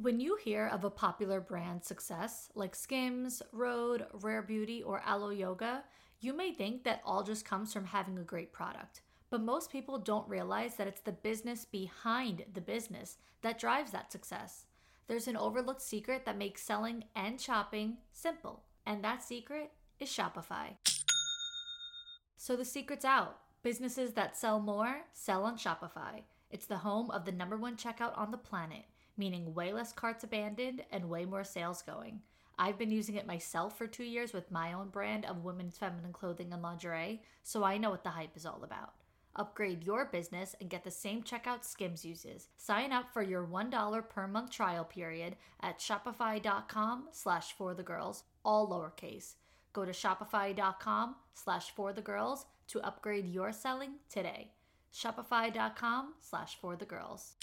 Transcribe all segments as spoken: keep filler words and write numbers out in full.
When you hear of a popular brand success like Skims, Rhode, Rare Beauty, or Aloe Yoga, you may think that all just comes from having a great product. But most people don't realize that it's the business behind the business that drives that success. There's an overlooked secret that makes selling and shopping simple, and that secret is Shopify. So the secret's out. Businesses that sell more sell on Shopify. It's the home of the number one checkout on the planet, meaning way less carts abandoned and way more sales going. I've been using it myself for two years with my own brand of women's feminine clothing and lingerie, so I know what the hype is all about. Upgrade your business and get the same checkout Skims uses. Sign up for your one dollar per month trial period at shopify.com slash for the girls, all lowercase. Go to shopify.com slash for the girls to upgrade your selling today. Shopify.com slash for the girls.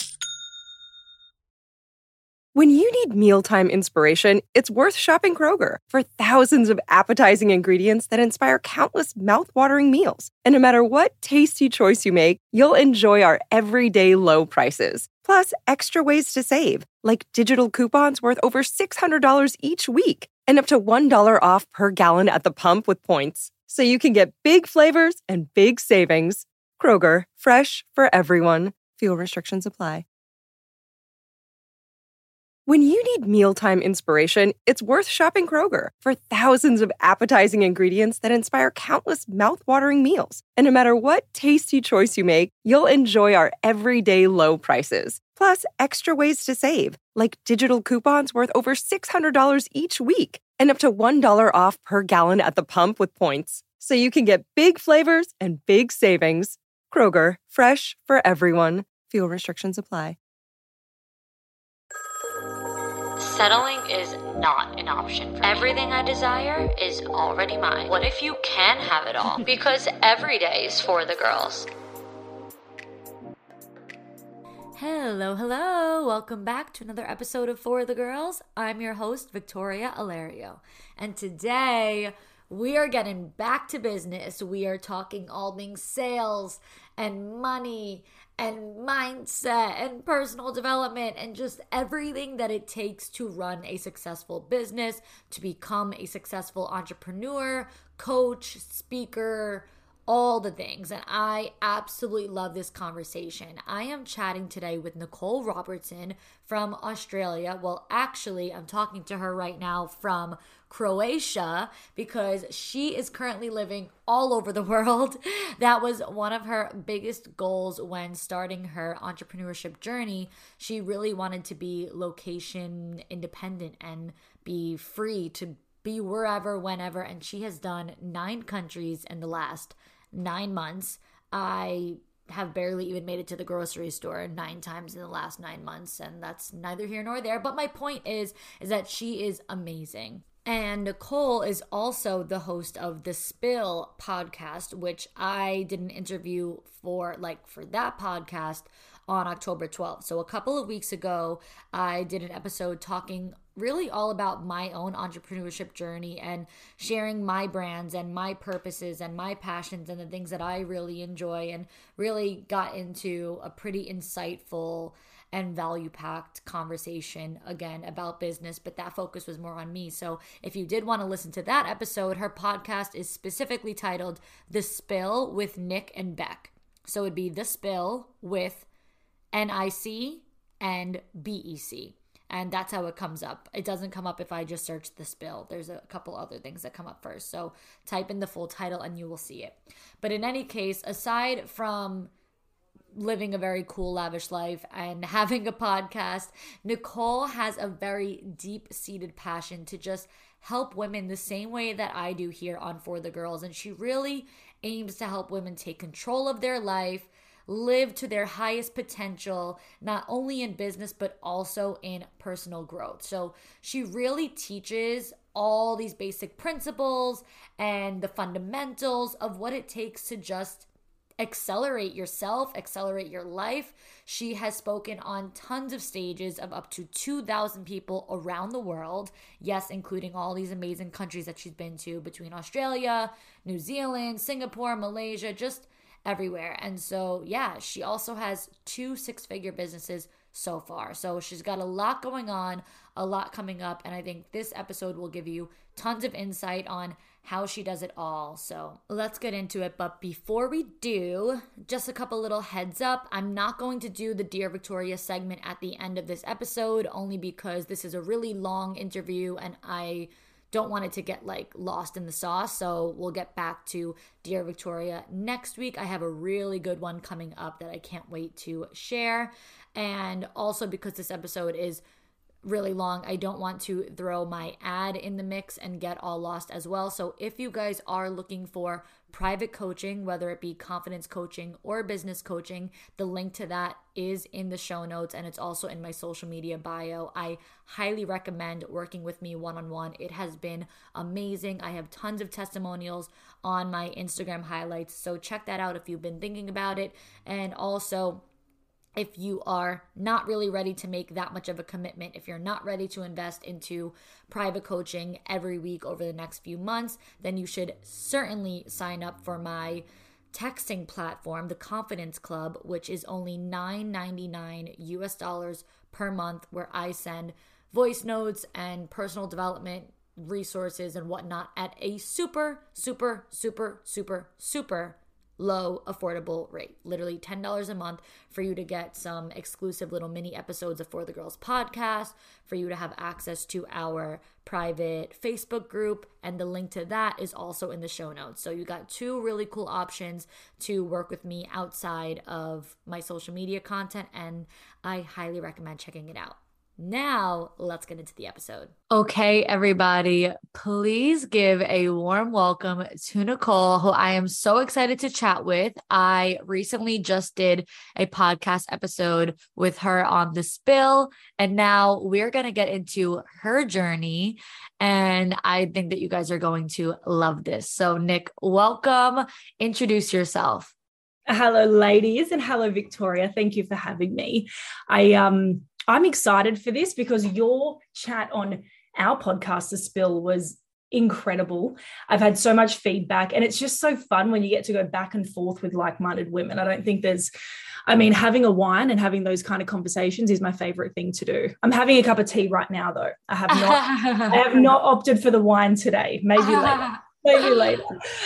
When you need mealtime inspiration, it's worth shopping Kroger for thousands of appetizing ingredients that inspire countless mouthwatering meals. And no matter what tasty choice you make, you'll enjoy our everyday low prices. Plus, extra ways to save, like digital coupons worth over six hundred dollars each week and up to one dollar off per gallon at the pump with points. So you can get big flavors and big savings. Kroger, fresh for everyone. Fuel restrictions apply. When you need mealtime inspiration, it's worth shopping Kroger for thousands of appetizing ingredients that inspire countless mouthwatering meals. And no matter what tasty choice you make, you'll enjoy our everyday low prices. Plus, extra ways to save, like digital coupons worth over six hundred dollars each week and up to one dollar off per gallon at the pump with points. So you can get big flavors and big savings. Kroger, fresh for everyone. Fuel restrictions apply. Settling is not an option for me. Everything I desire is already mine. What if you can have it all? Because every day is for the girls. Hello, hello. Welcome back to another episode of For the Girls. I'm your host, Victoria Alario. And today we are getting back to business. We are talking all things sales and money and mindset and personal development and just everything that it takes to run a successful business, to become a successful entrepreneur, coach, speaker, all the things. And I absolutely love this conversation. I am chatting today with Nicole Robertson from Australia. Well, actually, I'm talking to her right now from Croatia because she is currently living all over the world. That was one of her biggest goals when starting her entrepreneurship journey. She really wanted to be location independent and be free to be wherever, whenever. And she has done nine countries in the last nine months. I have barely even made it to the grocery store nine times in the last nine months, and that's neither here nor there. But my point is, is that she is amazing. And Nicole is also the host of the Spill podcast, which I did an interview for, like for that podcast on October twelfth. So a couple of weeks ago, I did an episode talking really all about my own entrepreneurship journey and sharing my brands and my purposes and my passions and the things that I really enjoy, and really got into a pretty insightful and value-packed conversation again about business, but that focus was more on me. So if you did want to listen to that episode, her podcast is specifically titled The Spill with Nick and Beck. So it'd be The Spill with N I C and B E C. And that's how it comes up. It doesn't come up if I just search The Spill. There's a couple other things that come up first. So type in the full title and you will see it. But in any case, aside from living a very cool, lavish life and having a podcast, Nicole has a very deep-seated passion to just help women the same way that I do here on For the Girls. And she really aims to help women take control of their life, live to their highest potential, not only in business, but also in personal growth. So she really teaches all these basic principles and the fundamentals of what it takes to just accelerate yourself, accelerate your life. She has spoken on tons of stages of up to two thousand people around the world. Yes, including all these amazing countries that she's been to between Australia, New Zealand, Singapore, Malaysia, just everywhere. And so, yeah, she also has two six-figure businesses so far. So she's got a lot going on, a lot coming up, and I think this episode will give you tons of insight on how she does it all. So let's get into it. But before we do, just a couple little heads up. I'm not going to do the Dear Victoria segment at the end of this episode, only because this is a really long interview and I don't want it to get like lost in the sauce. So we'll get back to Dear Victoria next week. I have a really good one coming up that I can't wait to share. And also because this episode is really long, I don't want to throw my ad in the mix and get all lost as well. So if you guys are looking for private coaching, whether it be confidence coaching or business coaching, the link to that is in the show notes and it's also in my social media bio. I highly recommend working with me one-on-one. It has been amazing. I have tons of testimonials on my Instagram highlights, so check that out if you've been thinking about it. And also, if you are not really ready to make that much of a commitment, if you're not ready to invest into private coaching every week over the next few months, then you should certainly sign up for my texting platform, the Confidence Club, which is only nine ninety-nine U S dollars per month, where I send voice notes and personal development resources and whatnot at a super, super, super, super, super low, affordable rate. Literally ten dollars a month for you to get some exclusive little mini episodes of For the Girls podcast, for you to have access to our private Facebook group, and the link to that is also in the show notes. So you got two really cool options to work with me outside of my social media content, and I highly recommend checking it out. Now, let's get into the episode. Okay, everybody, please give a warm welcome to Nicole, who I am so excited to chat with. I recently just did a podcast episode with her on The Spill, and now we're going to get into her journey, and I think that you guys are going to love this. So, Nick, welcome. Introduce yourself. Hello, ladies, and hello, Victoria. Thank you for having me. I um. I'm excited for this because your chat on our podcast, The Spill, was incredible. I've had so much feedback, and it's just so fun when you get to go back and forth with like-minded women. I don't think there's, I mean, having a wine and having those kind of conversations is my favorite thing to do. I'm having a cup of tea right now, though. I have not, I have not opted for the wine today. Maybe later. Maybe later.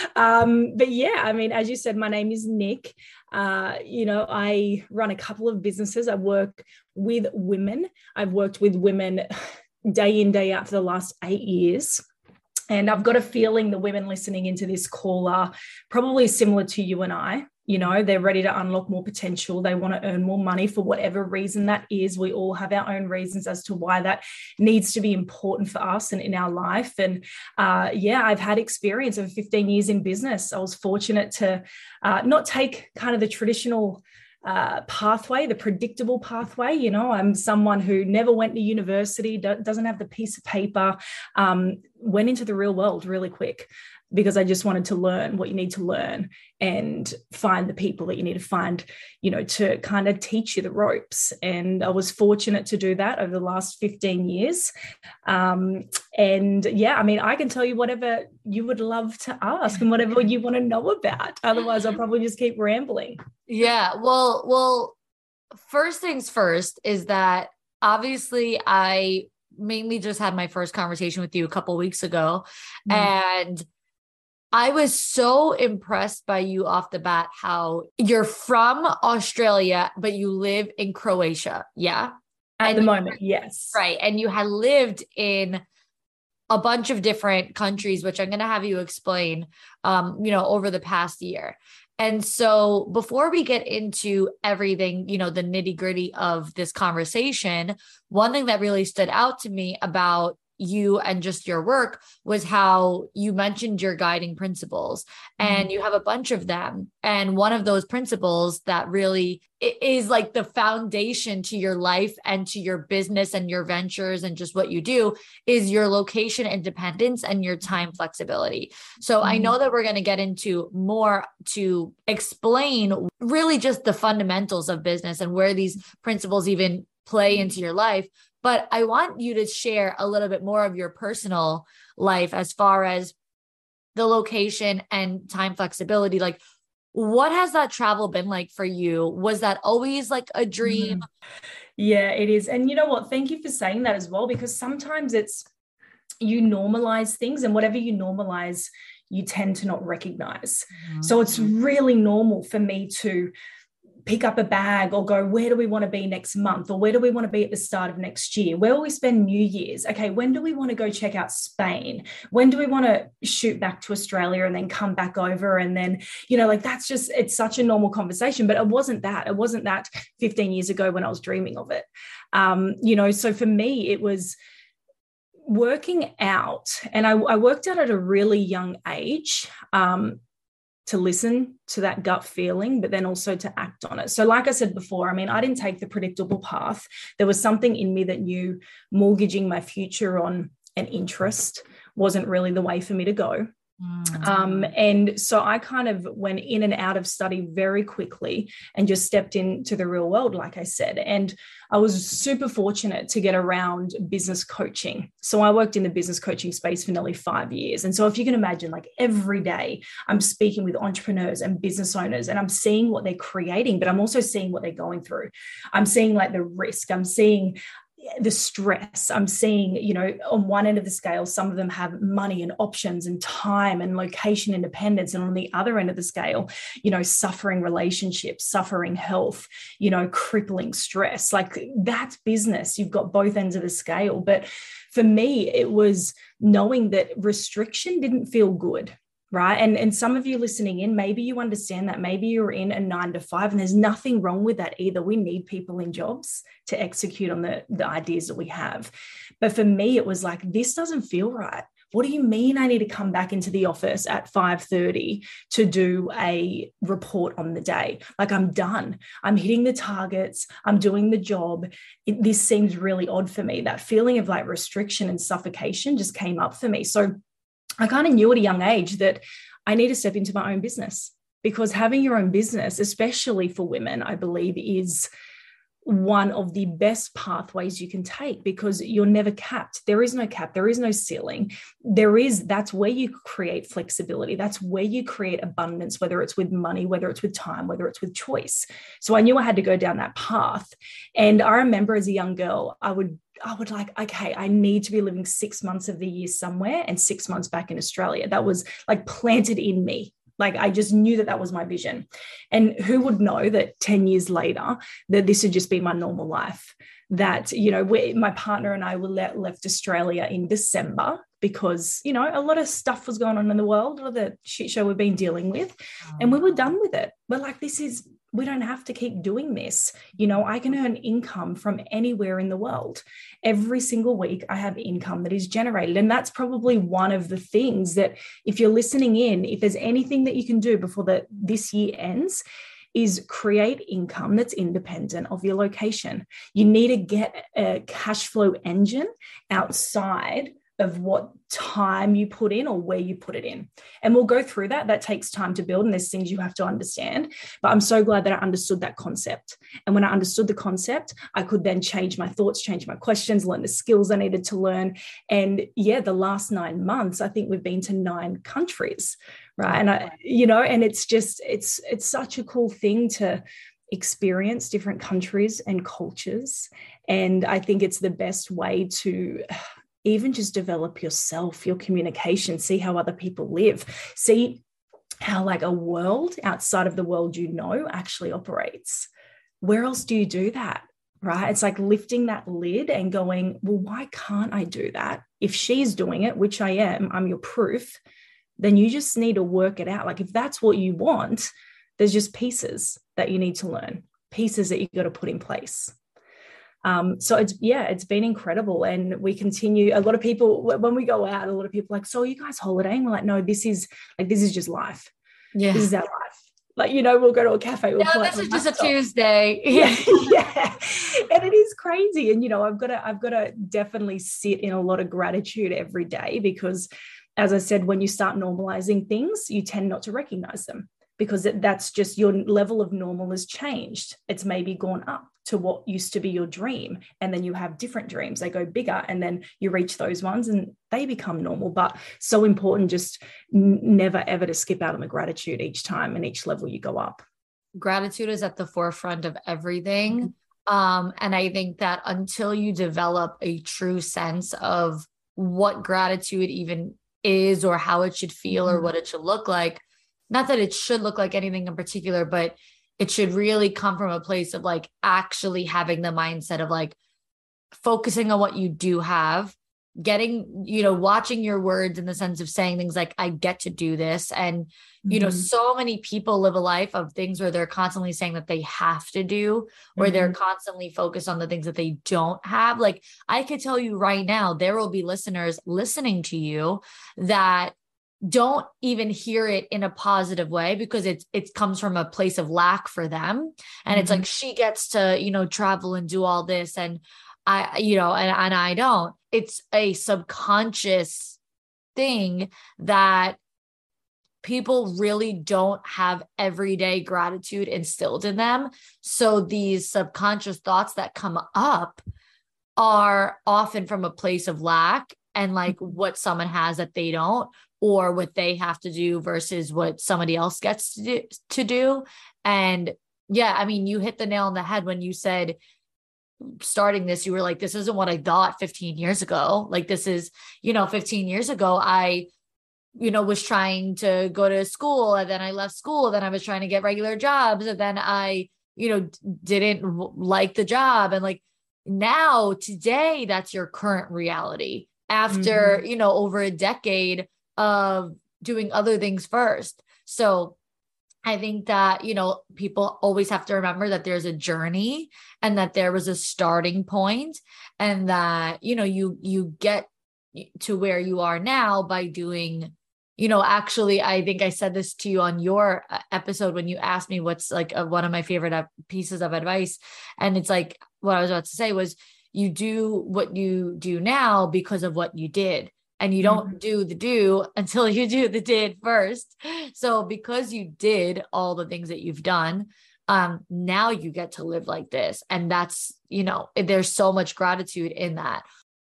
Um, but yeah, I mean, as you said, my name is Nick. Uh, you know, I run a couple of businesses. I work with women. I've worked with women day in, day out for the last eight years. And I've got a feeling the women listening into this call are probably similar to you and I. You know, they're ready to unlock more potential. They want to earn more money for whatever reason that is. We all have our own reasons as to why that needs to be important for us and in our life. And uh, yeah, I've had experience of fifteen years in business. I was fortunate to uh, not take kind of the traditional uh, pathway, the predictable pathway. You know, I'm someone who never went to university, do- doesn't have the piece of paper, um, went into the real world really quick, because I just wanted to learn what you need to learn and find the people that you need to find, you know, to kind of teach you the ropes. And I was fortunate to do that over the last fifteen years. Um, and yeah, I mean, I can tell you whatever you would love to ask and whatever you want to know about. Otherwise, I'll probably just keep rambling. Yeah. Well, well, first things first is that obviously I mainly just had my first conversation with you a couple of weeks ago. Mm. And I was so impressed by you off the bat, how you're from Australia, but you live in Croatia. Yeah. At and the you, moment. Yes. Right. And you had lived in a bunch of different countries, which I'm going to have you explain, um, you know, over the past year. And so before we get into everything, you know, the nitty gritty of this conversation, one thing that really stood out to me about you and just your work was how you mentioned your guiding principles, and you have a bunch of them. And one of those principles that really is like the foundation to your life and to your business and your ventures and just what you do is your location independence and your time flexibility. So mm-hmm. I know that we're going to get into more to explain really just the fundamentals of business and where these principles even play into your life. But I want you to share a little bit more of your personal life as far as the location and time flexibility. Like, What has that travel been like for you? Was that always like a dream? Mm. Yeah, it is. And you know what? Thank you for saying that as well, because sometimes it's, you normalize things, and whatever you normalize, you tend to not recognize. Mm-hmm. So it's really normal for me to pick up a bag or go, where do we want to be next month? Or where do we want to be at the start of next year? Where will we spend New Year's? Okay, when do we want to go check out Spain? When do we want to shoot back to Australia and then come back over? And then, you know, like that's just, it's such a normal conversation, but it wasn't that. It wasn't that fifteen years ago when I was dreaming of it. Um, you know, so for me, it was working out, and I, I worked out at a really young age, um, to listen to that gut feeling, but then also to act on it. So like I said before, I mean, I didn't take the predictable path. There was something in me that knew mortgaging my future on an interest wasn't really the way for me to go. Mm. Um, and so I kind of went in and out of study very quickly and just stepped into the real world, like I said. And I was super fortunate to get around business coaching. So I worked in the business coaching space for nearly five years. And so if you can imagine, like every day I'm speaking with entrepreneurs and business owners, and I'm seeing what they're creating, but I'm also seeing what they're going through. I'm seeing like the risk. I'm seeing the stress. I'm seeing, you know, on one end of the scale, some of them have money and options and time and location independence. And on the other end of the scale, you know, suffering relationships, suffering health, you know, crippling stress. Like that's business. You've got both ends of the scale. But for me, it was knowing that restriction didn't feel good. Right. And, and some of you listening in, maybe you understand that. Maybe you're in a nine to five, and there's nothing wrong with that either. We need people in jobs to execute on the, the ideas that we have. But for me, it was like, this doesn't feel right. What do you mean I need to come back into the office at five thirty to do a report on the day? Like I'm done. I'm hitting the targets. I'm doing the job. It, this seems really odd for me. That feeling of like restriction and suffocation just came up for me. So I kind of knew at a young age that I need to step into my own business, because having your own business, especially for women, I believe is one of the best pathways you can take, because you're never capped. There is no cap. There is no ceiling. There is, that's where you create flexibility. That's where you create abundance, whether it's with money, whether it's with time, whether it's with choice. So I knew I had to go down that path. And I remember as a young girl, I would I would like, okay, I need to be living six months of the year somewhere and six months back in Australia. That was like planted in me. Like I just knew that that was my vision. And who would know that ten years later, that this would just be my normal life, that, you know, we, my partner and I were let, left Australia in December because, you know, a lot of stuff was going on in the world, a lot of the shit show we've been dealing with, and we were done with it. We're like, this is, we don't have to keep doing this. You know, I can earn income from anywhere in the world. Every single week I have income that is generated. And that's probably one of the things that if you're listening in, if there's anything that you can do before the, this year ends, is create income that's independent of your location. You need to get a cash flow engine outside of what time you put in or where you put it in. And we'll go through that. That takes time to build, and there's things you have to understand. But I'm so glad that I understood that concept. And when I understood the concept, I could then change my thoughts, change my questions, learn the skills I needed to learn. And yeah, the last nine months, I think we've been to nine countries, right? And I, you know, and it's just, it's, it's such a cool thing to experience different countries and cultures. And I think it's the best way to even just develop yourself, your communication, see how other people live, see how like a world outside of the world you know actually operates. Where else do you do that, right? It's like lifting that lid and going, well, why can't I do that? If she's doing it, which I am, I'm your proof, then you just need to work it out. Like if that's what you want, there's just pieces that you need to learn, pieces that you got to put in place. Um, so it's, yeah, it's been incredible. And we continue, a lot of people, when we go out, a lot of people are like, so are you guys holidaying? We're like, no, this is like, this is just life. Yeah. This is our life. Like, you know, we'll go to a cafe. We'll no, this is just a Tuesday. Yeah. Yeah. And it is crazy. And, you know, I've got to, I've got to definitely sit in a lot of gratitude every day, because as I said, when you start normalizing things, you tend not to recognize them, because that's just your level of normal has changed. It's maybe gone up. to what used to be your dream. And then you have different dreams. They go bigger, and then you reach those ones and they become normal. But so important, just n- never ever to skip out on the gratitude each time and each level you go up. Gratitude is at the forefront of everything. Um, and I think that until you develop a true sense of what gratitude even is, or how it should feel, or what it should look like, not that it should look like anything in particular, but it should really come from a place of like actually having the mindset of like focusing on what you do have, getting, you know, watching your words in the sense of saying things like, I get to do this. And, you know, Mm-hmm. so many people live a life of things where they're constantly saying that they have to do, or Mm-hmm. they're constantly focused on the things that they don't have. Like, I could tell you right now, there will be listeners listening to you that don't even hear it in a positive way, because it's, it comes from a place of lack for them. And it's Mm-hmm. like, she gets to, you know, travel and do all this. And I, you know, and, and I don't. It's a subconscious thing that people really don't have everyday gratitude instilled in them. So these subconscious thoughts that come up are often from a place of lack and like what someone has that they don't, or what they have to do versus what somebody else gets to do, to do. And yeah, I mean, you hit the nail on the head when you said, starting this, you were like, this isn't what I thought fifteen years ago. Like, this is, you know, fifteen years ago, I, you know, was trying to go to school, and then I left school, then I was trying to get regular jobs, and then I, you know, didn't w- like the job. And like now, today, that's your current reality after, Mm-hmm. you know, over a decade of doing other things first. So I think that, you know, people always have to remember that there's a journey, and that there was a starting point, and that, you know, you, you get to where you are now by doing, you know, actually, I think I said this to you on your episode when you asked me what's like a, one of my favorite pieces of advice. And it's like, what I was about to say was, you do what you do now because of what you did. And you don't Mm-hmm. do the do until you do the did first. So because you did all the things that you've done, um, now you get to live like this. And that's, you know, there's so much gratitude in that.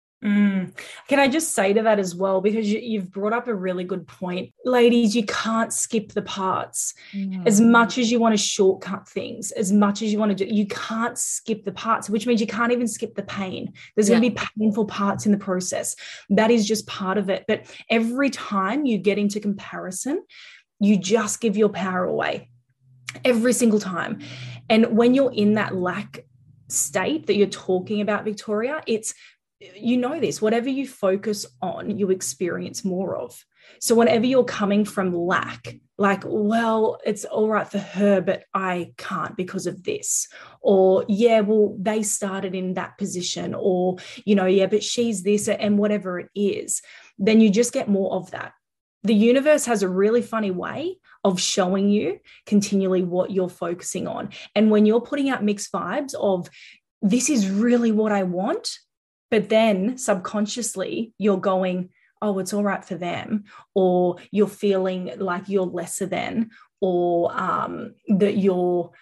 Mm. Can I just say to that as well, because you, you've brought up a really good point. Ladies, you can't skip the parts. Mm. As much as you want to shortcut things, as much as you want to do, you can't skip the parts, which means you can't even skip the pain. There's Yeah. going to be painful parts in the process. That is just part of it. But every time you get into comparison, you just give your power away. Every single time. And when you're in that lack state that you're talking about, Victoria, it's, you know this, whatever you focus on, you experience more of. So whenever you're coming from lack, like, well, it's all right for her, but I can't because of this. Or, yeah, well, they started in that position. Or, you know, yeah, but she's this, and whatever it is, then you just get more of that. The universe has a really funny way of showing you continually what you're focusing on. And when you're putting out mixed vibes of, this is really what I want, but then subconsciously you're going, oh, it's all right for them, or you're feeling like you're lesser than, or um, that you're,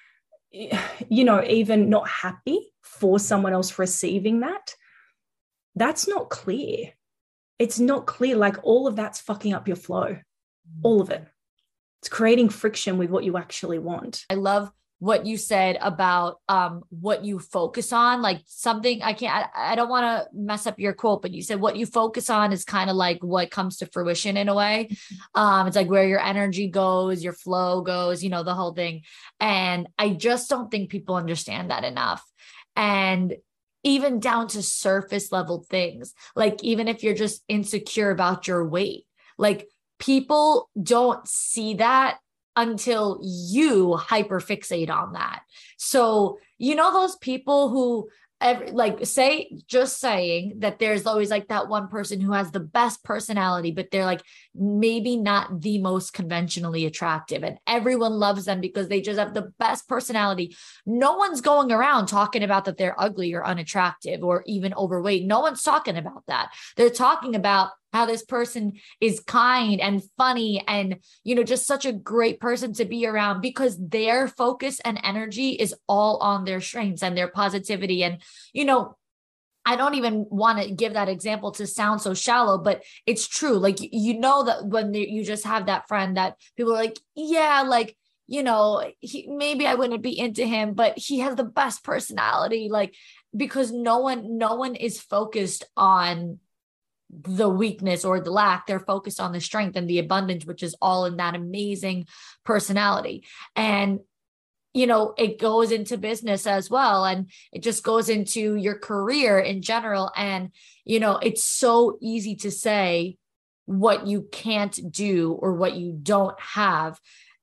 you know, even not happy for someone else receiving that. That's not clear. It's not clear. Like, all of that's fucking up your flow. All of it. It's creating friction with what you actually want. I love what you said about um what you focus on, like something I can't I, I don't want to mess up your quote, but you said what you focus on is kind of like what comes to fruition in a way. Um it's like where your energy goes, your flow goes, you know, the whole thing. And I just don't think people understand that enough. And even down to surface level things, like even if you're just insecure about your weight, like people don't see that until you hyperfixate on that. So, you know, those people who every, like say, just saying that there's always like that one person who has the best personality, but they're like maybe not the most conventionally attractive, and everyone loves them because they just have the best personality. No one's going around talking about that they're ugly or unattractive or even overweight. No one's talking about that. They're talking about how this person is kind and funny and, you know, just such a great person to be around because their focus and energy is all on their strengths and their positivity. And, you know, I don't even want to give that example to sound so shallow, but it's true. Like, you know, that when you just have that friend that people are like, yeah, like, you know, he, maybe I wouldn't be into him, but he has the best personality. Like, because no one, no one is focused on the weakness or the lack. They're focused on the strength and the abundance, which is all in that amazing personality. And, you know, it goes into business as well. And it just goes into your career in general. And, you know, it's so easy to say what you can't do or what you don't have.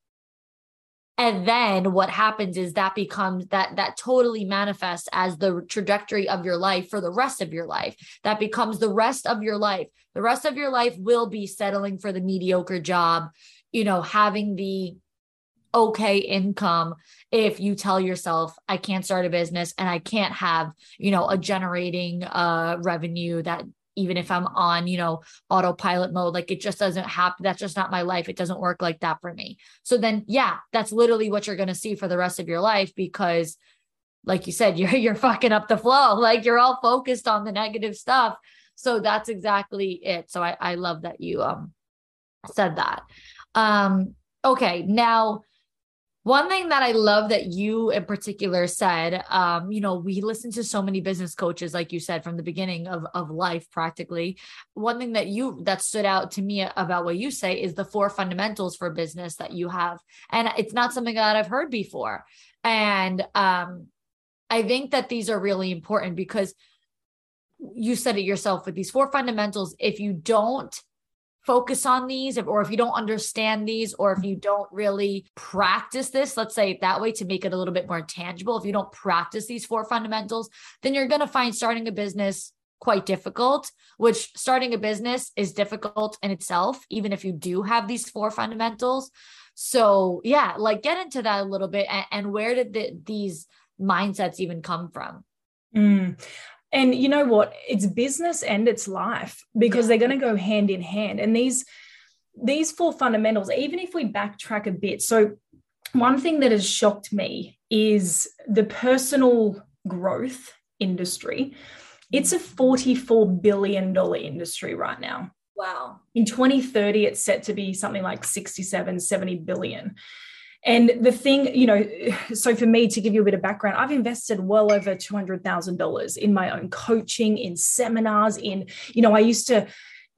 And then what happens is that becomes that, that totally manifests as the trajectory of your life for the rest of your life. That becomes the rest of your life. The rest of your life will be settling for the mediocre job, you know, having the okay income. If you tell yourself, I can't start a business and I can't have, you know, a generating uh, revenue that, even if I'm on, you know, autopilot mode, like it just doesn't happen. That's just not my life. It doesn't work like that for me. So then, yeah, that's literally what you're going to see for the rest of your life, because like you said, you're, you're fucking up the flow. Like you're all focused on the negative stuff. So that's exactly it. So I, I love that you um said that. Um, okay. Now, one thing that I love that you in particular said, um, you know, we listen to so many business coaches, like you said, from the beginning of, of life, practically. One thing that you, that stood out to me about what you say is the four fundamentals for business that you have. And it's not something that I've heard before. And um, I think that these are really important because you said it yourself with these four fundamentals. If you don't focus on these, or if you don't understand these, or if you don't really practice this, let's say it that way to make it a little bit more tangible. If you don't practice these four fundamentals, then you're going to find starting a business quite difficult, which starting a business is difficult in itself, even if you do have these four fundamentals. So yeah, like get into that a little bit. And, and where did the, these mindsets even come from? Mm. And you know what? It's business and it's life, because Yeah. they're going to go hand in hand. And these, these four fundamentals, even if we backtrack a bit. So one thing that has shocked me is the personal growth industry. It's a forty-four billion dollars industry right now. Wow. In twenty thirty, it's set to be something like sixty-seven, seventy billion. And the thing, you know, so for me, to give you a bit of background, I've invested well over two hundred thousand dollars in my own coaching, in seminars, in, you know, I used to,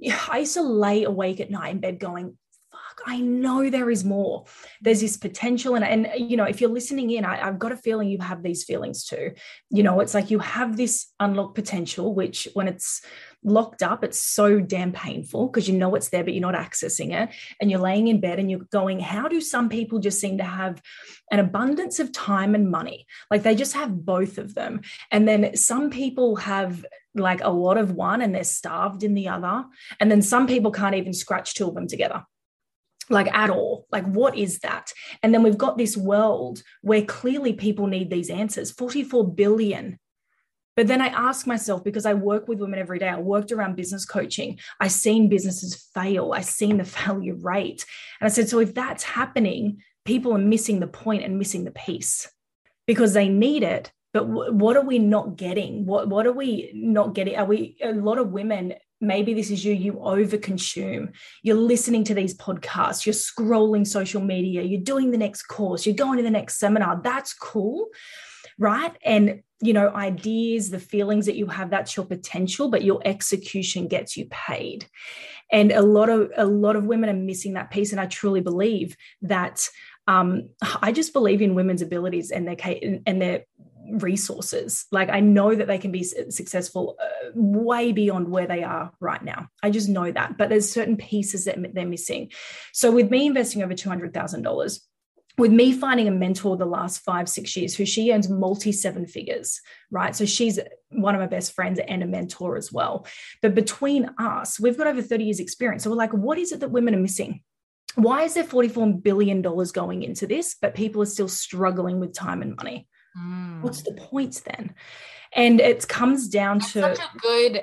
I used to lay awake at night in bed going, fuck, I know there is more. There's this potential. And, and you know, if you're listening in, I, I've got a feeling you have these feelings too. You know, it's like you have this unlocked potential, which when it's locked up, it's so damn painful because you know it's there, but you're not accessing it. And you're laying in bed and you're going, how do some people just seem to have an abundance of time and money? Like they just have both of them. And then some people have like a lot of one and they're starved in the other. And then some people can't even scratch two of them together. Like at all. Like, what is that? And then we've got this world where clearly people need these answers. forty-four billion. But then I ask myself, because I work with women every day, I worked around business coaching. I've seen businesses fail. I've seen the failure rate. And I said, so if that's happening, people are missing the point and missing the piece because they need it. But w- what are we not getting? What, what are we not getting? Are we, a lot of women, maybe this is you, you overconsume. You're listening to these podcasts, you're scrolling social media, you're doing the next course, you're going to the next seminar. That's cool, right? And, you know, ideas, the feelings that you have, that's your potential, but your execution gets you paid. And a lot of, a lot of women are missing that piece. And I truly believe that, um, I just believe in women's abilities and their, and their resources. Like I know that they can be successful uh, way beyond where they are right now. I just know that, but there's certain pieces that they're missing. So with me investing over two hundred thousand dollars, with me finding a mentor the last five, six years, who she earns multi seven figures, right? So she's one of my best friends and a mentor as well. But between us, we've got over thirty years experience. So we're like, what is it that women are missing? Why is there forty-four billion dollars going into this, but people are still struggling with time and money? Mm. What's the point then? And it comes down That's to such a good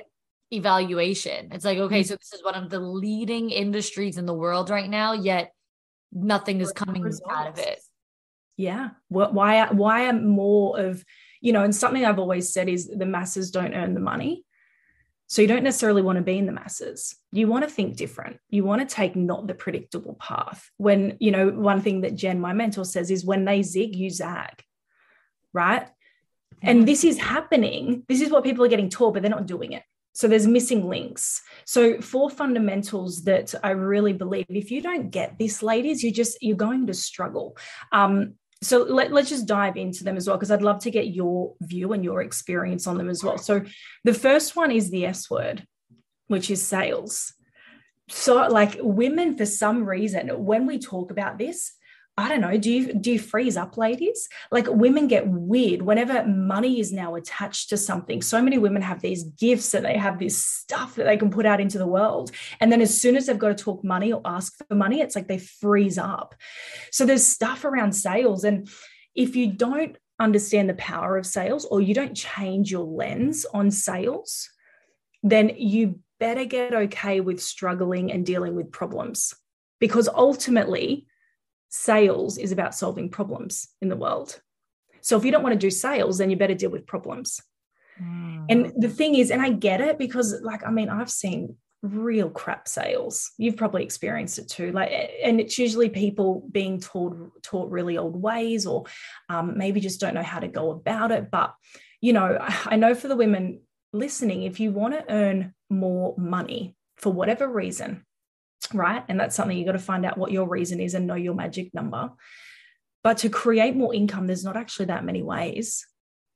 evaluation. It's like, okay, so this is one of the leading industries in the world right now, yet nothing is coming Results. out of it. Yeah. Why, why am more of, you know, and something I've always said is the masses don't earn the money. So you don't necessarily want to be in the masses. You want to think different. You want to take not the predictable path. When, you know, one thing that Jen, my mentor, says is when they zig, you zag, right? And this is happening. This is what people are getting taught, but they're not doing it. So there's missing links. So four fundamentals that I really believe, if you don't get this, ladies, you just, you're going to struggle. Um, so let, let's just dive into them as well, because I'd love to get your view and your experience on them as well. So the first one is the S word, which is sales. So like women, for some reason, when we talk about this, I don't know, do you do you freeze up, ladies? Like women get weird whenever money is now attached to something. So many women have these gifts and they have this stuff that they can put out into the world. And then as soon as they've got to talk money or ask for money, it's like they freeze up. So there's stuff around sales. And if you don't understand the power of sales, or you don't change your lens on sales, then you better get okay with struggling and dealing with problems, because ultimately sales is about solving problems in the world. So if you don't want to do sales, then you better deal with problems. Mm. And the thing is, and I get it, because like, I mean, I've seen real crap sales. You've probably experienced it too. Like, and it's usually people being taught, taught really old ways, or um, maybe just don't know how to go about it. But, you know, I know for the women listening, if you want to earn more money for whatever reason, right? And that's something you got to find out what your reason is and know your magic number. But to create more income, there's not actually that many ways,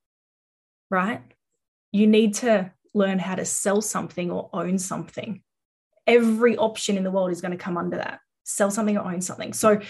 right? You need to learn how to sell something or own something. Every option in the world is going to come under that. Sell something or own something. So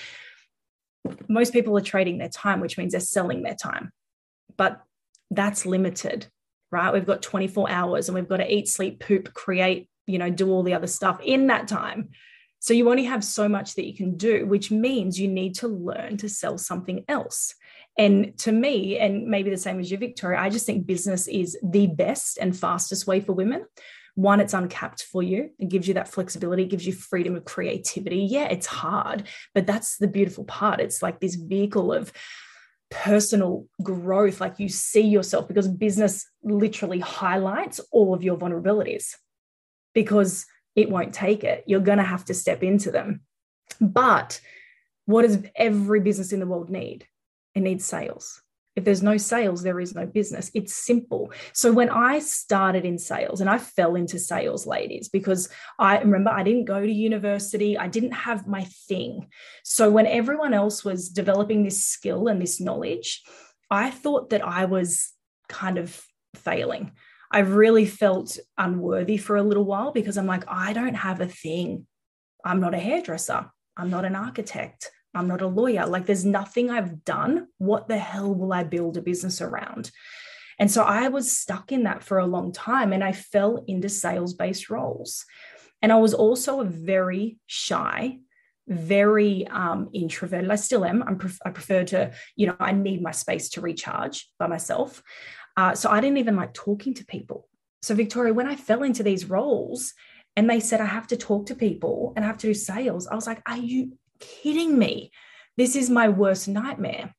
most people are trading their time, which means they're selling their time. But that's limited, right? We've got twenty-four hours and we've got to eat, sleep, poop, create, you know, do all the other stuff in that time. So you only have so much that you can do, which means you need to learn to sell something else. And to me, and maybe the same as you, Victoria, I just think business is the best and fastest way for women. One, it's uncapped for you. It gives you that flexibility, it gives you freedom of creativity. Yeah, it's hard, but that's the beautiful part. It's like this vehicle of personal growth. Like you see yourself, because business literally highlights all of your vulnerabilities, because it won't take it. You're going to have to step into them. But what does every business in the world need? It needs sales. If there's no sales, there is no business. It's simple. So when I started in sales, and I fell into sales, ladies, because I remember I didn't go to university. I didn't have my thing. So when everyone else was developing this skill and this knowledge, I thought that I was kind of failing. I really felt unworthy for a little while, because I'm like, I don't have a thing. I'm not a hairdresser. I'm not an architect. I'm not a lawyer. Like there's nothing I've done. What the hell will I build a business around? And so I was stuck in that for a long time, and I fell into sales-based roles. And I was also a very shy, very um, introverted. I still am. I'm pref- I prefer to, you know, I need my space to recharge by myself. Uh, so I didn't even like talking to people. So Victoria, when I fell into these roles and they said, I have to talk to people and I have to do sales, I was like, are you kidding me? This is my worst nightmare.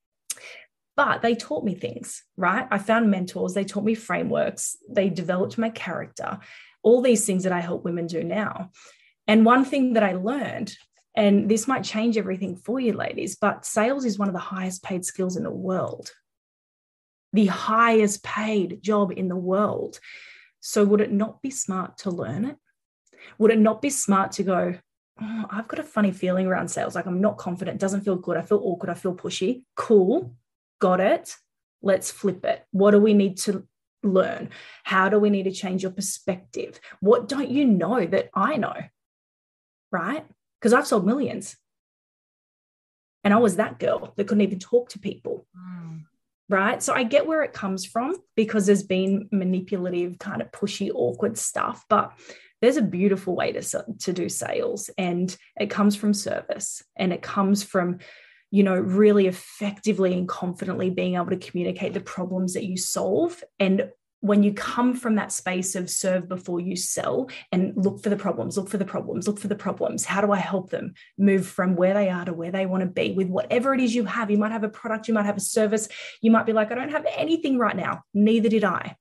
But they taught me things, right? I found mentors. They taught me frameworks. They developed my character, all these things that I help women do now. And one thing that I learned, and this might change everything for you, ladies, but sales is one of the highest paid skills in the world. The highest paid job in the world. So would it not be smart to learn it? Would it not be smart to go, oh, I've got a funny feeling around sales. Like I'm not confident. It doesn't feel good. I feel awkward. I feel pushy. Cool. Got it. Let's flip it. What do we need to learn? How do we need to change your perspective? What don't you know that I know? Right? Because I've sold millions. And I was that girl that couldn't even talk to people. Mm. Right? So I get where it comes from, because there's been manipulative, kind of pushy, awkward stuff, but there's a beautiful way to, to do sales, and it comes from service, and it comes from, you know, really effectively and confidently being able to communicate the problems that you solve, and when you come from that space of serve before you sell and look for the problems, look for the problems, look for the problems. How do I help them move from where they are to where they want to be with whatever it is you have? You might have a product, you might have a service. You might be like, I don't have anything right now. Neither did I.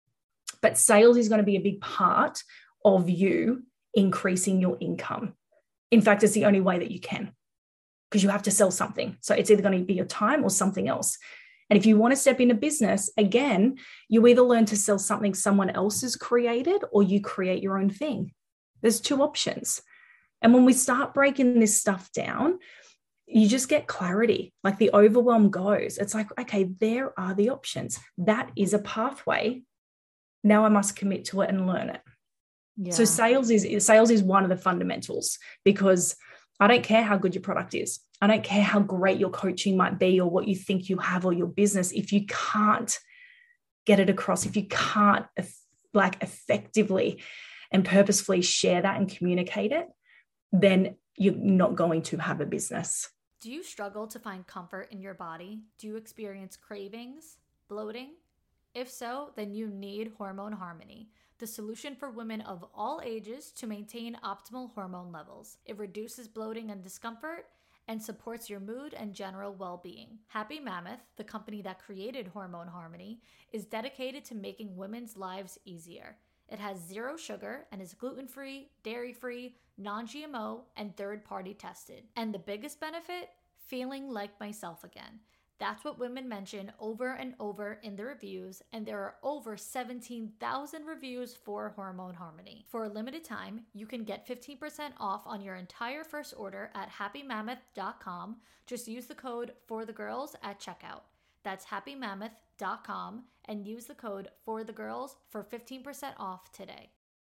But sales is going to be a big part of you increasing your income. In fact, it's the only way that you can, because you have to sell something. So it's either going to be your time or something else. And if you want to step into business, again, you either learn to sell something someone else has created or you create your own thing. There's two options. And when we start breaking this stuff down, you just get clarity, like the overwhelm goes. It's like, okay, there are the options. That is a pathway. Now I must commit to it and learn it. Yeah. So sales is sales is one of the fundamentals, because I don't care how good your product is. I don't care how great your coaching might be or what you think you have or your business. If you can't get it across, if you can't like effectively and purposefully share that and communicate it, then you're not going to have a business. Do you struggle to find comfort in your body? Do you experience cravings, bloating? If so, then you need Hormone Harmony, the solution for women of all ages to maintain optimal hormone levels. It reduces bloating and discomfort and supports your mood and general well-being. Happy Mammoth, the company that created Hormone Harmony, is dedicated to making women's lives easier. It has zero sugar and is gluten-free, dairy-free, non-G M O, and third-party tested. And the biggest benefit? Feeling like myself again. That's what women mention over and over in the reviews, and there are over seventeen thousand reviews for Hormone Harmony. For a limited time, you can get fifteen percent off on your entire first order at happy mammoth dot com. Just use the code FORTHEGIRLS at checkout. That's happy mammoth dot com and use the code FORTHEGIRLS for fifteen percent off today.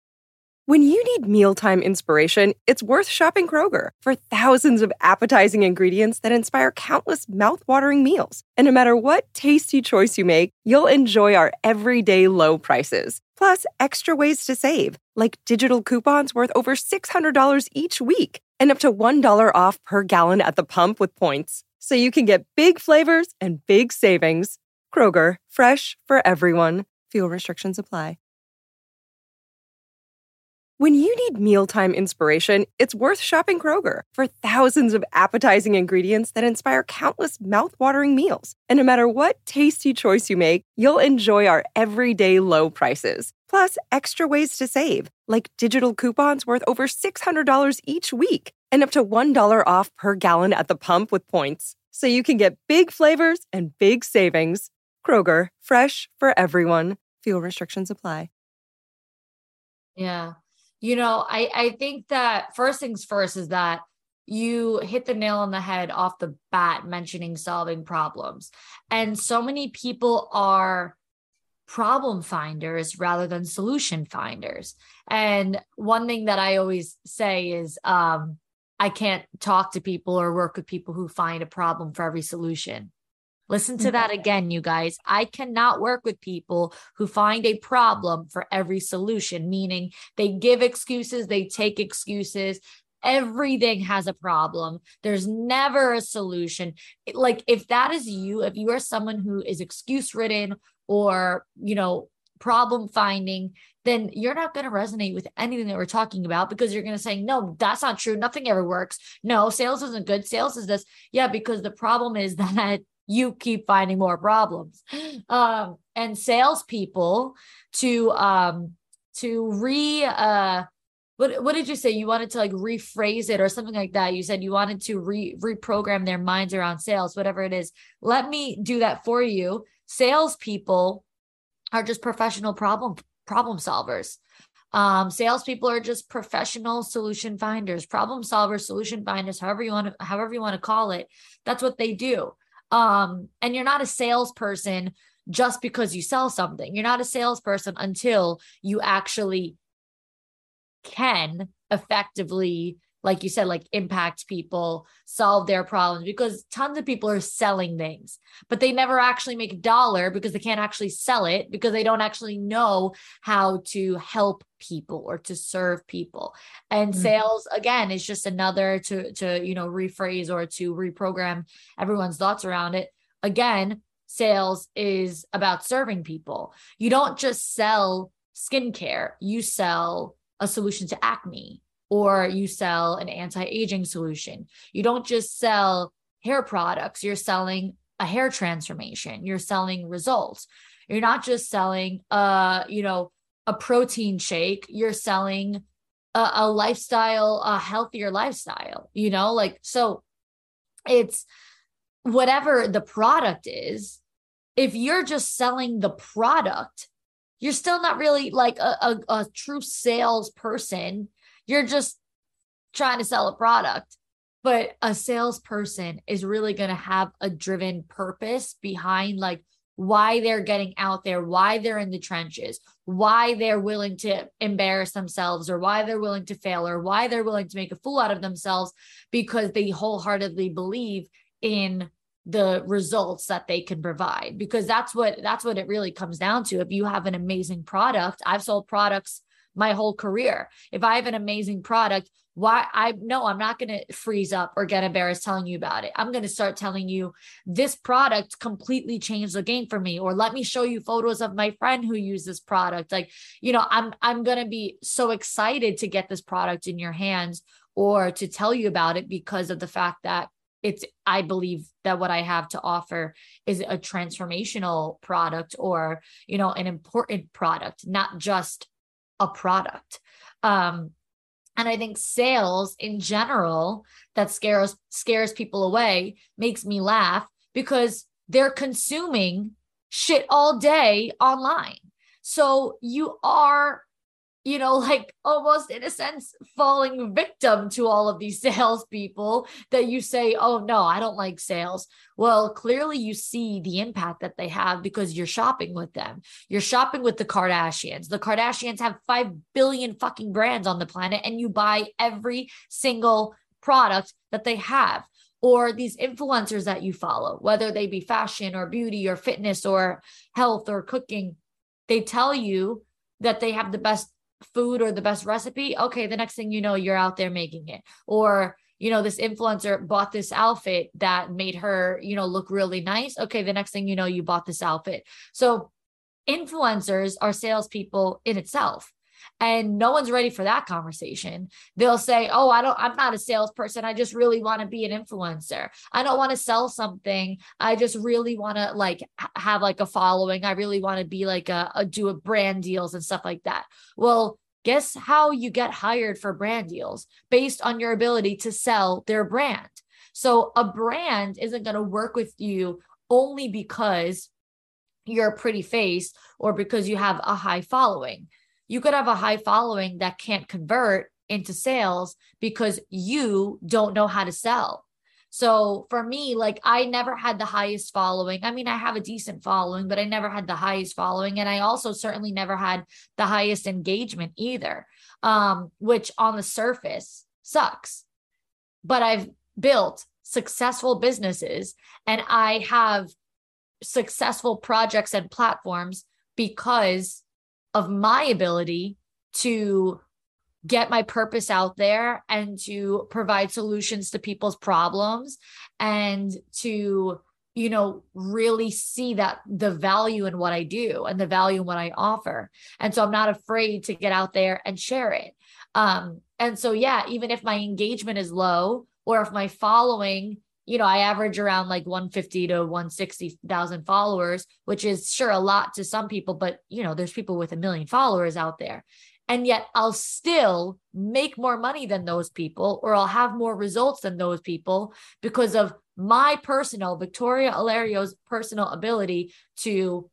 When you need mealtime inspiration, it's worth shopping Kroger for thousands of appetizing ingredients that inspire countless mouth-watering meals. And no matter what tasty choice you make, you'll enjoy our everyday low prices. Plus, extra ways to save, like digital coupons worth over six hundred dollars each week and up to one dollar off per gallon at the pump with points. So you can get big flavors and big savings. Kroger, fresh for everyone. Fuel restrictions apply. When you need mealtime inspiration, it's worth shopping Kroger for thousands of appetizing ingredients that inspire countless mouth-watering meals. And no matter what tasty choice you make, you'll enjoy our everyday low prices. Plus, extra ways to save, like digital coupons worth over six hundred dollars each week and up to one dollar off per gallon at the pump with points. So you can get big flavors and big savings. Kroger, fresh for everyone. Fuel restrictions apply. Yeah. You know, I, I think that first things first is that you hit the nail on the head off the bat mentioning solving problems. And so many people are problem finders rather than solution finders. And one thing that I always say is um, I can't talk to people or work with people who find a problem for every solution. Listen to that again, you guys. I cannot work with people who find a problem for every solution, meaning they give excuses, they take excuses. Everything has a problem. There's never a solution. Like if that is you, if you are someone who is excuse ridden or, you know, problem finding, then you're not going to resonate with anything that we're talking about, because you're going to say, no, that's not true. Nothing ever works. No, sales isn't good. Sales is this. Yeah, because the problem is that you keep finding more problems. Um, and salespeople to um, to re uh, what what did you say? You wanted to like rephrase it or something like that. You said you wanted to re reprogram their minds around sales, whatever it is. Let me do that for you. Salespeople are just professional problem problem solvers. Um, salespeople are just professional solution finders, problem solvers, solution finders, however you want to however you want to call it. That's what they do. Um, and you're not a salesperson just because you sell something. You're not a salesperson until you actually can effectively, like you said, like impact people, solve their problems, because tons of people are selling things, but they never actually make a dollar because they can't actually sell it, because they don't actually know how to help people or to serve people. And mm-hmm. sales, again, is just another to, to, you know, rephrase or to reprogram everyone's thoughts around it. Again, sales is about serving people. You don't just sell skincare, you sell a solution to acne, or you sell an anti-aging solution. You don't just sell hair products, you're selling a hair transformation, you're selling results. You're not just selling uh, you know, a protein shake, you're selling a, a lifestyle, a healthier lifestyle, you know, like, so it's whatever the product is. If you're just selling the product, you're still not really like a, a, a true salesperson. You're just trying to sell a product. But a salesperson is really going to have a driven purpose behind like why they're getting out there, why they're in the trenches, why they're willing to embarrass themselves, or why they're willing to fail, or why they're willing to make a fool out of themselves, because they wholeheartedly believe in the results that they can provide. Because that's what that's what it really comes down to. If you have an amazing product, I've sold products my whole career. If I have an amazing product, why I no, I'm not going to freeze up or get embarrassed telling you about it. I'm going to start telling you this product completely changed the game for me, or let me show you photos of my friend who used this product. Like, you know, I'm I'm going to be so excited to get this product in your hands or to tell you about it, because of the fact that it's, I believe that what I have to offer is a transformational product, or, you know, an important product, not just a product. Um, and I think sales in general that scares, scares people away makes me laugh, because they're consuming shit all day online. So you are, you know, like almost in a sense, falling victim to all of these salespeople that you say, oh no, I don't like sales. Well, clearly you see the impact that they have because you're shopping with them. You're shopping with the Kardashians. The Kardashians have five billion fucking brands on the planet, and you buy every single product that they have. Or these influencers that you follow, whether they be fashion or beauty or fitness or health or cooking, they tell you that they have the best food or the best recipe. Okay, the next thing you know, you're out there making it. Or, you know, this influencer bought this outfit that made her, you know, look really nice. Okay, the next thing you know, you bought this outfit. So influencers are salespeople in itself. And no one's ready for that conversation. They'll say, oh, I don't, I'm not a salesperson. I just really want to be an influencer. I don't want to sell something. I just really want to like have like a following. I really want to be like a, a do a brand deals and stuff like that. Well, guess how you get hired for brand deals? Based on your ability to sell their brand. So a brand isn't going to work with you only because you're a pretty face or because you have a high following. You could have a high following that can't convert into sales because you don't know how to sell. So for me, like I never had the highest following. I mean, I have a decent following, but I never had the highest following. And I also certainly never had the highest engagement either, um, which on the surface sucks. But I've built successful businesses and I have successful projects and platforms because of my ability to get my purpose out there and to provide solutions to people's problems and to, you know, really see that the value in what I do and the value in what I offer. And so I'm not afraid to get out there and share it. Um, and so, yeah, even if my engagement is low or if my following, you know, I average around like one hundred fifty to one hundred sixty thousand followers, which is sure a lot to some people, but you know, there's people with a million followers out there. And yet I'll still make more money than those people, or I'll have more results than those people because of my personal, Victoria Alario's personal ability to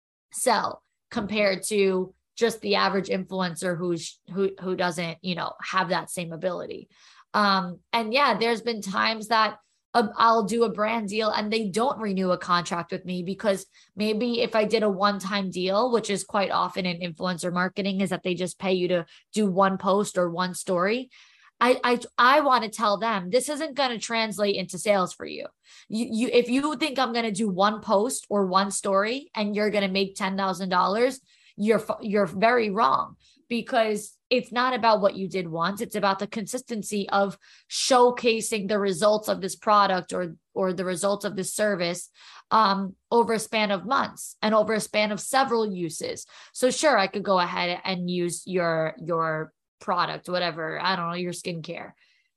sell compared to just the average influencer who's, who, who doesn't, you know, have that same ability. Um, and yeah, there's been times that I'll do a brand deal and they don't renew a contract with me because maybe if I did a one-time deal, which is quite often in influencer marketing, is that they just pay you to do one post or one story. I I, I want to tell them this isn't going to translate into sales for you. You, you if you think I'm going to do one post or one story and you're going to make ten thousand dollars, you're you're very wrong, because it's not about what you did once. It's about the consistency of showcasing the results of this product or, or the results of this service um, over a span of months and over a span of several uses. So sure, I could go ahead and use your, your product, whatever, I don't know, your skincare.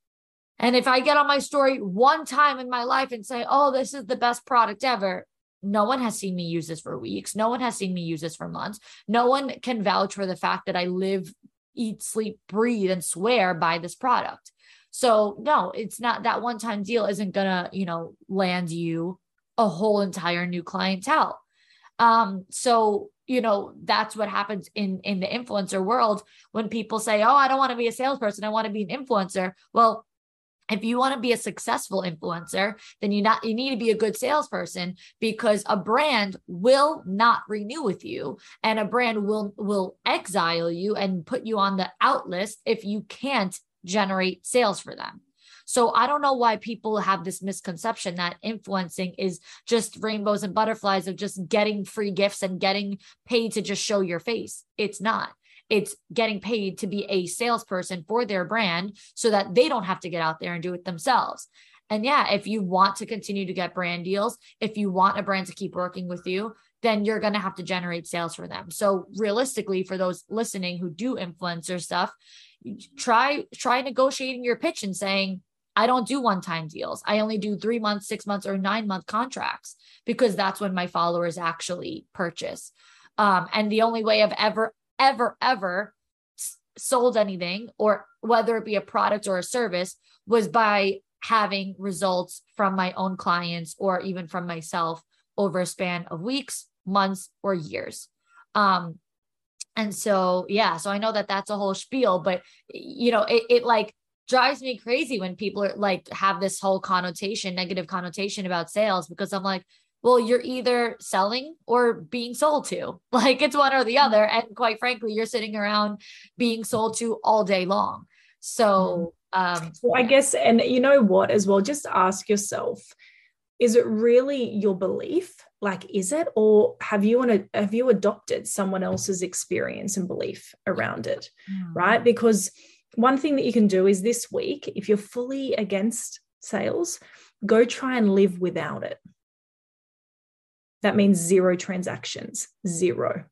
And if I get on my story one time in my life and say, oh, this is the best product ever, no one has seen me use this for weeks. No one has seen me use this for months. No one can vouch for the fact that I live, eat, sleep, breathe, and swear by this product. So no, it's not, that one-time deal isn't gonna, you know, land you a whole entire new clientele. Um, so, you know, that's what happens in, in the influencer world when people say, oh, I don't want to be a salesperson, I want to be an influencer. Well, if you want to be a successful influencer, then you not you need to be a good salesperson, because a brand will not renew with you, and a brand will will exile you and put you on the out list if you can't generate sales for them. So I don't know why people have this misconception that influencing is just rainbows and butterflies of just getting free gifts and getting paid to just show your face. It's not. It's getting paid to be a salesperson for their brand so that they don't have to get out there and do it themselves. And yeah, if you want to continue to get brand deals, if you want a brand to keep working with you, then you're going to have to generate sales for them. So realistically, for those listening who do influencer stuff, try, try negotiating your pitch and saying, I don't do one-time deals. I only do three months, six months, or nine month contracts, because that's when my followers actually purchase. Um, and the only way I've ever ever, ever sold anything, or whether it be a product or a service, was by having results from my own clients or even from myself over a span of weeks, months, or years. Um, and so, yeah, so I know that that's a whole spiel, but you know, it, it like drives me crazy when people are like, have this whole connotation, negative connotation about sales, because I'm like, well, you're either selling or being sold to. Like, it's one or the other. And quite frankly, you're sitting around being sold to all day long. So, um, so I guess, and you know what, as well, just ask yourself, is it really your belief? Like, is it, or have you, wanna, have you adopted someone else's experience and belief around it? Mm. Right? Because one thing that you can do is this week, if you're fully against sales, go try and live without it. That means zero transactions, zero.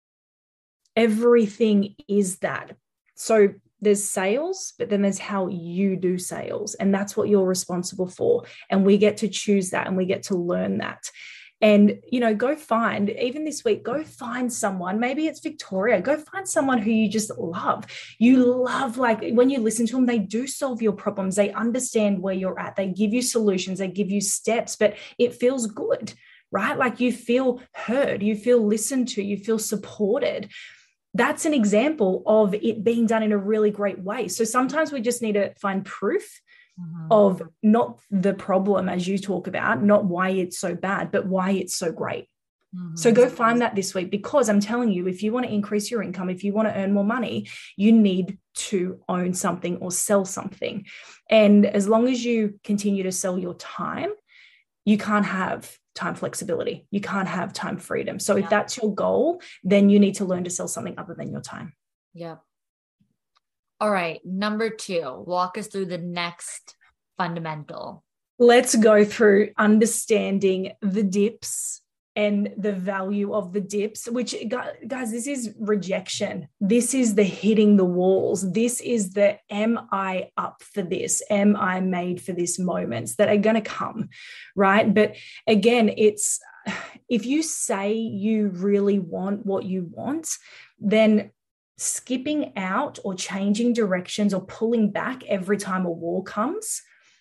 Everything is that. So there's sales, but then there's how you do sales. And that's what you're responsible for. And we get to choose that, and we get to learn that. And, you know, go find, even this week, go find someone, maybe it's Victoria, go find someone who you just love. You love, like, when you listen to them, they do solve your problems. They understand where you're at. They give you solutions. They give you steps, but it feels good. Right? Like, you feel heard, you feel listened to, you feel supported. That's an example of it being done in a really great way. So sometimes we just need to find proof mm-hmm. of not the problem, as you talk about, not why it's so bad, but why it's so great. Mm-hmm. So go find that this week, because I'm telling you, if you want to increase your income, if you want to earn more money, you need to own something or sell something. And as long as you continue to sell your time, you can't have time flexibility. You can't have time freedom. So yeah. if that's your goal, then you need to learn to sell something other than your time. Yeah. All right. Number two, walk us through the next fundamental. Let's go through understanding the dips and the value of the dips, which, guys, this is rejection. This is the hitting the walls. This is the, am I up for this? Am I made for this moments that are going to come, right? But again, it's, if you say you really want what you want, then skipping out or changing directions or pulling back every time a wall comes,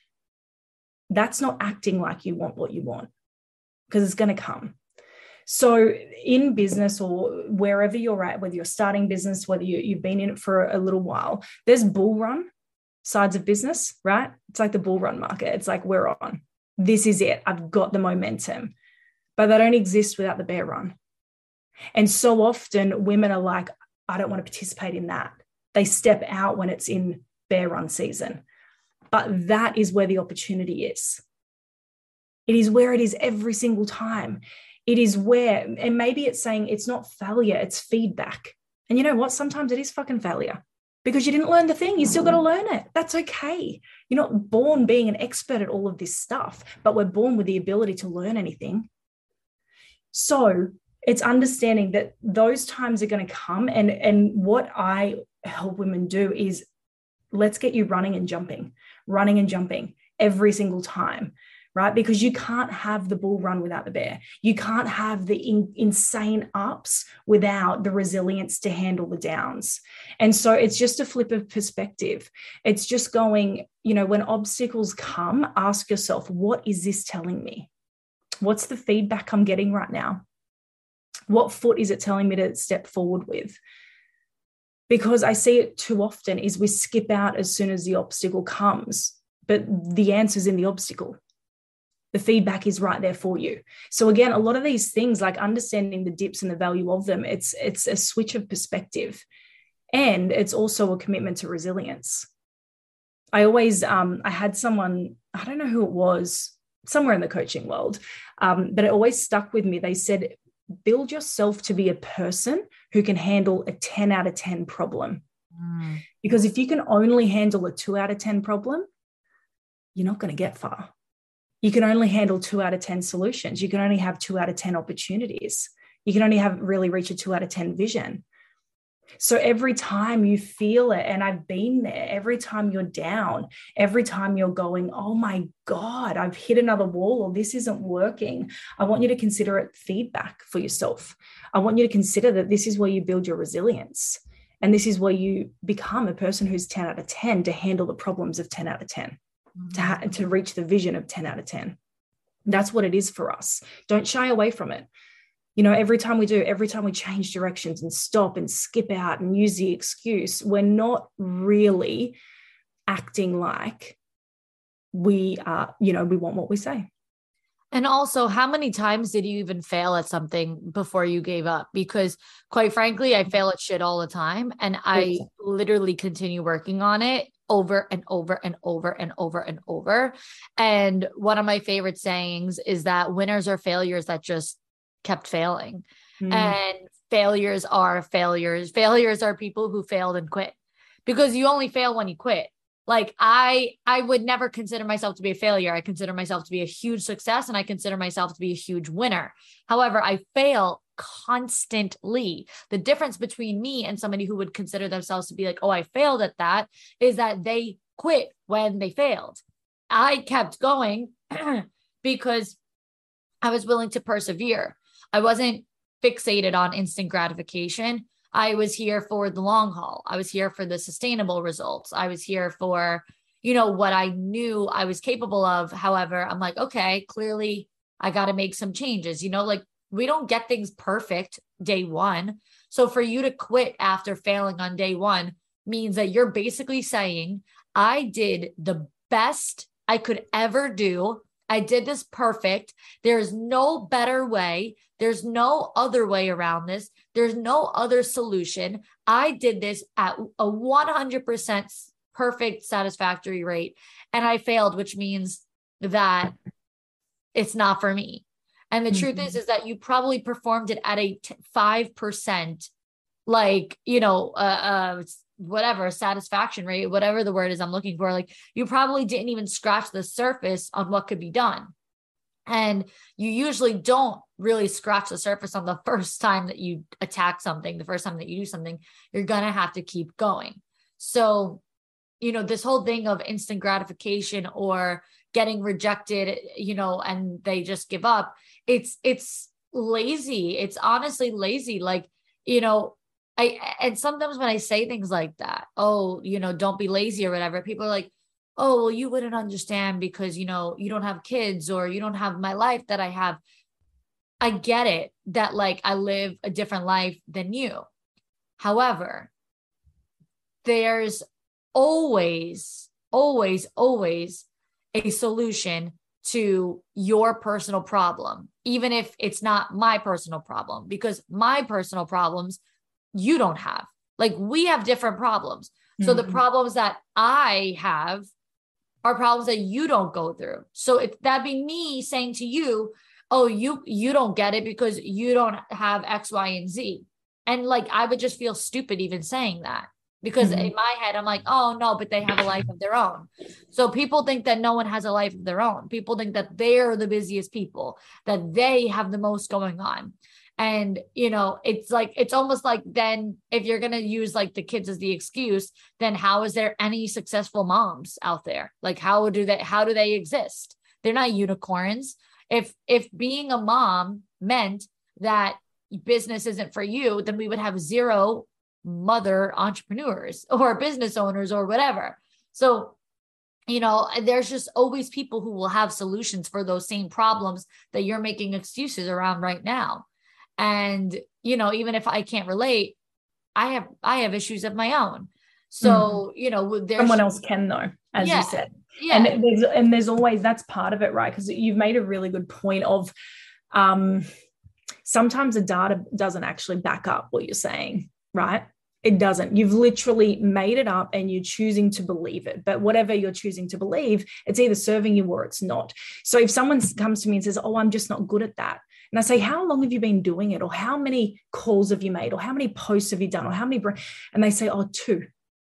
that's not acting like you want what you want, because it's going to come. So in business or wherever you're at, whether you're starting business, whether you, you've been in it for a little while, there's bull run sides of business, right? It's like the bull run market. It's like, we're on. This is it. I've got the momentum. But they don't exist without the bear run. And so often women are like, I don't want to participate in that. They step out when it's in bear run season. But that is where the opportunity is. It is where it is every single time. It is where, and maybe it's saying it's not failure, it's feedback. And you know what? Sometimes it is fucking failure. because you didn't learn the thing. You still got to learn it. That's okay. You're not born being an expert at all of this stuff, but we're born with the ability to learn anything. So it's understanding that those times are going to come. And, and what I help women do is, let's get you running and jumping, running and jumping every single time, right? Because you can't have the bull run without the bear. You can't have the in, insane ups without the resilience to handle the downs. And so it's just a flip of perspective. It's just going, you know, when obstacles come, ask yourself, what is this telling me? What's the feedback I'm getting right now? What foot is it telling me to step forward with? Because I see it too often is we skip out as soon as the obstacle comes, but the answer's in the obstacle. The feedback is right there for you. So again, a lot of these things, like understanding the dips and the value of them, it's, it's a switch of perspective. And it's also a commitment to resilience. I always, um, I had someone, I don't know who it was, somewhere in the coaching world, um, but it always stuck with me. They said, build yourself to be a person who can handle a ten out of ten problem. Mm. Because if you can only handle a two out of ten problem, you're not going to get far. You can only handle two out of ten solutions. You can only have two out of ten opportunities. You can only have really reach a two out of ten vision. So every time you feel it, and I've been there, every time you're down, every time you're going, oh my God, I've hit another wall, or this isn't working, I want you to consider it feedback for yourself. I want you to consider that this is where you build your resilience. And this is where you become a person who's ten out of ten to handle the problems of ten out of ten, mm-hmm. to, ha- to reach the vision of ten out of ten. That's what it is for us. Don't shy away from it. You know, every time we do, every time we change directions and stop and skip out and use the excuse, we're not really acting like we are, you know, we want what we say. And also, how many times did you even fail at something before you gave up? Because quite frankly, I fail at shit all the time. And I literally continue working on it over and over and over and over and over. And one of my favorite sayings is that winners are failures that just kept failing. Mm. And failures are failures. Failures are people who failed and quit, because you only fail when you quit. Like I, I would never consider myself to be a failure. I consider myself to be a huge success, and I consider myself to be a huge winner. However, I fail constantly. The difference between me and somebody who would consider themselves to be like, oh, I failed at that, is that they quit when they failed. I kept going because I was willing to persevere. I wasn't fixated on instant gratification. I was here for the long haul. I was here for the sustainable results. I was here for, you know, what I knew I was capable of. However, I'm like, okay, clearly I got to make some changes. You know, like we don't get things perfect day one. So for you to quit after failing on day one means that you're basically saying, I did the best I could ever do. I did this perfect. There's no better way. There's no other way around this. There's no other solution. I did this at a one hundred percent perfect satisfactory rate, and I failed, which means that it's not for me. And the mm-hmm. truth is, is that you probably performed it at a t- five percent, like, you know, uh, uh, whatever satisfaction rate, whatever the word is I'm looking for. Like you probably didn't even scratch the surface on what could be done. And you usually don't really scratch the surface on the first time that you attack something, the first time that you do something. You're going to have to keep going. So, you know, this whole thing of instant gratification or getting rejected, you know, and they just give up. It's, it's lazy. It's honestly lazy. Like, you know, I, and sometimes when I say things like that, oh, you know, don't be lazy or whatever, people are like, oh, well, you wouldn't understand because, you know, you don't have kids or you don't have my life that I have. I get it that like I live a different life than you. However, there's always, always, always a solution to your personal problem, even if it's not my personal problem, because my personal problems you don't have. Like we have different problems. So mm-hmm. the problems that I have are problems that you don't go through. So if that'd be me saying to you, oh, you, you don't get it because you don't have X, Y, and Z. And like, I would just feel stupid even saying that, Because Mhm. in my head, I'm like, oh no, but they have a life of their own. So people think that no one has a life of their own. People think that they're the busiest people, that they have the most going on. And, you know, it's like, it's almost like then if you're going to use like the kids as the excuse, then how is there any successful moms out there? Like, how do they, how do they exist? They're not unicorns. If, if being a mom meant that business isn't for you, then we would have zero mother entrepreneurs or business owners or whatever. So, you know, there's just always people who will have solutions for those same problems that you're making excuses around right now. And, you know, even if I can't relate, I have, I have issues of my own. So, mm. you know, there's someone else can though, as yeah, you said. Yeah. And there's, and there's always, that's part of it, right? Because you've made a really good point of, um, sometimes the data doesn't actually back up what you're saying, right? It doesn't. You've literally made it up and you're choosing to believe it. But whatever you're choosing to believe, it's either serving you or it's not. So if someone comes to me and says, oh, I'm just not good at that. And I say, how long have you been doing it? Or how many calls have you made? Or how many posts have you done? Or how many? And they say, oh, two.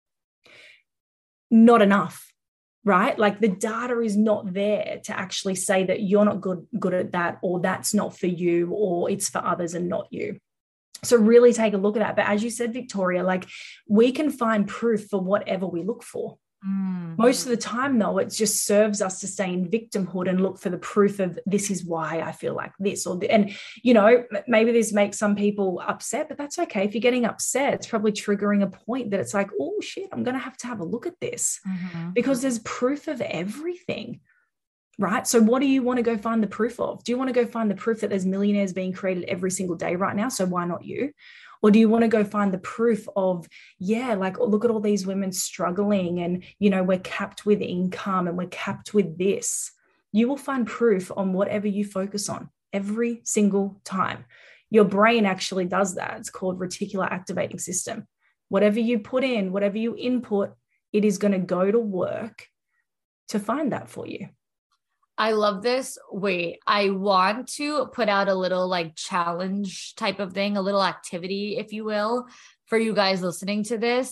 Not enough, right? Like the data is not there to actually say that you're not good, good at that, or that's not for you, or it's for others and not you. So really take a look at that. But as you said, Victoria, like we can find proof for whatever we look for. Mm. Most of the time, though, it just serves us to stay in victimhood and look for the proof of this is why I feel like this. Or the, and, you know, maybe this makes some people upset, but that's okay. If you're getting upset, it's probably triggering a point that it's like, oh, shit, I'm going to have to have a look at this mm-hmm. because there's proof of everything. Right. So what do you want to go find the proof of? Do you want to go find the proof that there's millionaires being created every single day right now? So why not you? Or do you want to go find the proof of, yeah, like, look at all these women struggling and, you know, we're capped with income and we're capped with this. You will find proof on whatever you focus on every single time. Your brain actually does that. It's called reticular activating system. Whatever you put in, whatever you input, it is going to go to work to find that for you. I love this. Wait, I want to put out a little like challenge type of thing, a little activity, if you will, for you guys listening to this.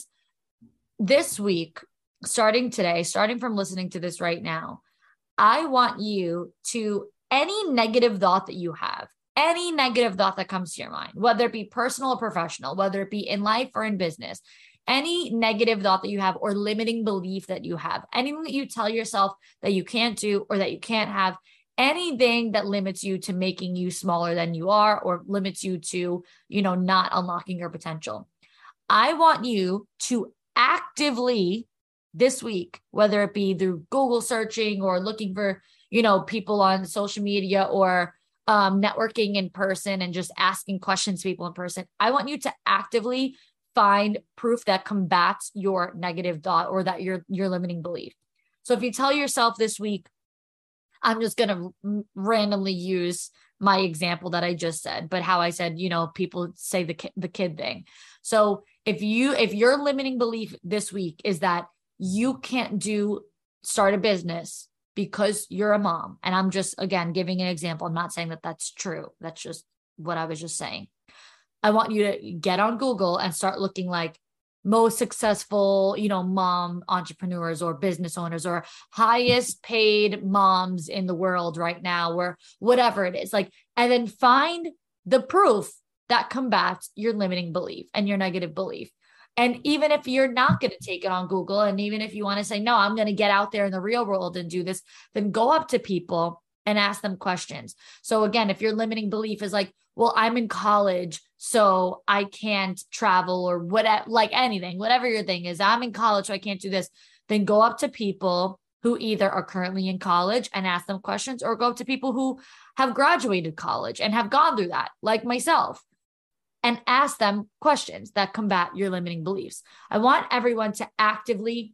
This week, starting today, starting from listening to this right now, I want you to, any negative thought that you have, any negative thought that comes to your mind, whether it be personal or professional, whether it be in life or in business, any negative thought that you have or limiting belief that you have, anything that you tell yourself that you can't do or that you can't have, anything that limits you to making you smaller than you are or limits you to, you know, not unlocking your potential. I want you to actively this week, whether it be through Google searching or looking for, you know, people on social media or um, networking in person and just asking questions to people in person, I want you to actively find proof that combats your negative thought or that your your limiting belief. So if you tell yourself this week, I'm just going to randomly use my example that I just said, but how I said, you know, people say the ki- the kid thing. So if you if your limiting belief this week is that you can't do start a business because you're a mom, and I'm just again giving an example. I'm not saying that that's true. That's just what I was just saying. I want you to get on Google and start looking like most successful, you know, mom entrepreneurs or business owners or highest paid moms in the world right now, or whatever it is. Like, and then find the proof that combats your limiting belief and your negative belief. And even if you're not going to take it on Google, and even if you want to say, no, I'm going to get out there in the real world and do this, then go up to people and ask them questions. So again, if your limiting belief is like, well, I'm in college, so I can't travel or whatever, like anything, whatever your thing is, I'm in college, so I can't do this, then go up to people who either are currently in college and ask them questions, or go up to people who have graduated college and have gone through that, like myself, and ask them questions that combat your limiting beliefs. I want everyone to actively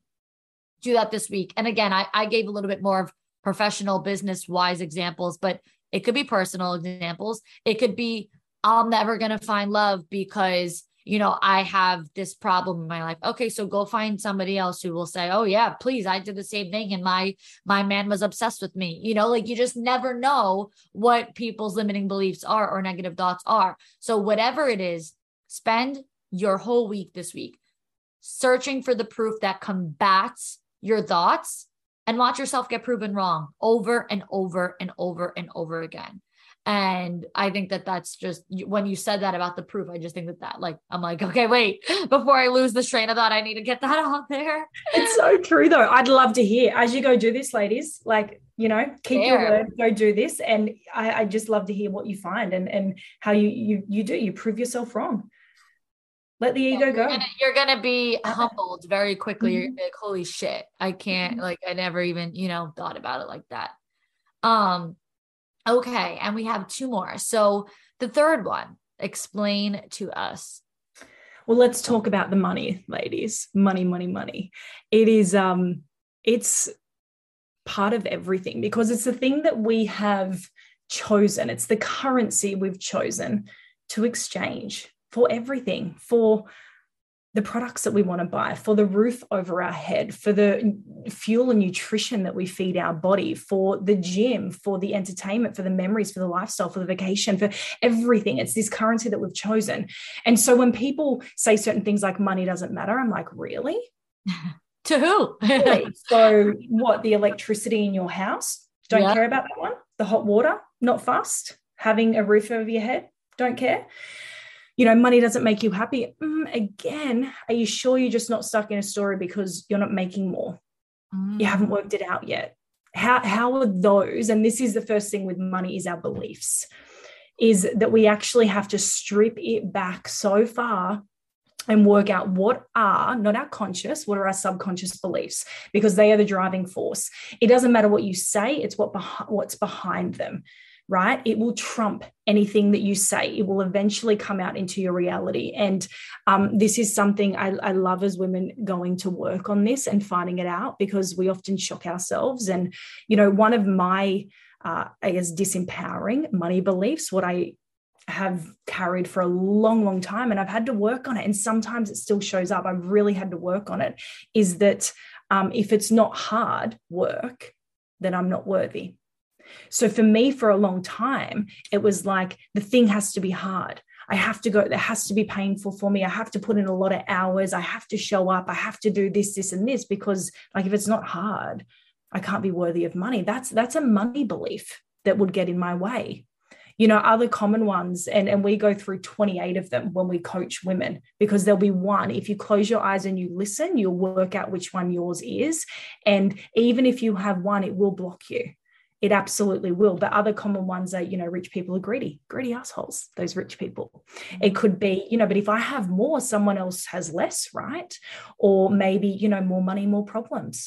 do that this week. And again, I, I gave a little bit more of professional business wise examples, but it could be personal examples. It could be, I'm never going to find love because, you know, I have this problem in my life. Okay. So go find somebody else who will say, oh yeah, please, I did the same thing. And my, my man was obsessed with me. You know, like you just never know what people's limiting beliefs are or negative thoughts are. So whatever it is, spend your whole week this week searching for the proof that combats your thoughts and watch yourself get proven wrong over and over and over and over again. And I think that that's just, when you said that about the proof, I just think that that like, I'm like, okay, wait, before I lose the train of thought, I need to get that out there. It's so true though. I'd love to hear as you go do this, ladies, like, you know, keep Fair. your word, go do this. And I, I just love to hear what you find and, and how you, you, you do, you prove yourself wrong. Let the ego you're go. Gonna, you're going to be humbled very quickly. Mm-hmm. You're gonna be like, holy shit. I can't, like, I never even, you know, thought about it like that. Um, Okay. And we have two more. So the third one, explain to us. Well, let's talk about the money, ladies. Money, money, money. It is, um, it's part of everything because it's the thing that we have chosen. It's the currency we've chosen to exchange for everything, for the products that we want to buy, for the roof over our head, for the fuel and nutrition that we feed our body, for the gym, for the entertainment, for the memories, for the lifestyle, for the vacation, for everything. It's this currency that we've chosen. And so when people say certain things like money doesn't matter, I'm like, really? To who? Really? So what, the electricity in your house? Don't yeah. care about that one? The hot water? Not fussed? Having a roof over your head? Don't care? You know, money doesn't make you happy. Mm, again, are you sure you're just not stuck in a story because you're not making more? Mm. You haven't worked it out yet. How, how are those, and this is the first thing with money is our beliefs, is that we actually have to strip it back so far and work out what are, not our conscious, what are our subconscious beliefs, because they are the driving force. It doesn't matter what you say, it's what beh- what's behind them. Right? It will trump anything that you say. It will eventually come out into your reality. And um, this is something I, I love as women going to work on this and finding it out because we often shock ourselves. And, you know, one of my, uh, I guess, disempowering money beliefs, what I have carried for a long, long time, and I've had to work on it. And sometimes it still shows up. I've really had to work on it, is that um, if it's not hard work, then I'm not worthy. So for me, for a long time, it was like the thing has to be hard. I have to go, it has to be painful for me. I have to put in a lot of hours. I have to show up. I have to do this, this, and this, because like, if it's not hard, I can't be worthy of money. That's, that's a money belief that would get in my way. You know, other common ones, and, and we go through twenty-eight of them when we coach women, because there'll be one. If you close your eyes and you listen, you'll work out which one yours is. And even if you have one, it will block you. It absolutely will. But other common ones are, you know, rich people are greedy, greedy assholes, those rich people. It could be, you know, but if I have more, someone else has less, right? Or maybe, you know, more money, more problems.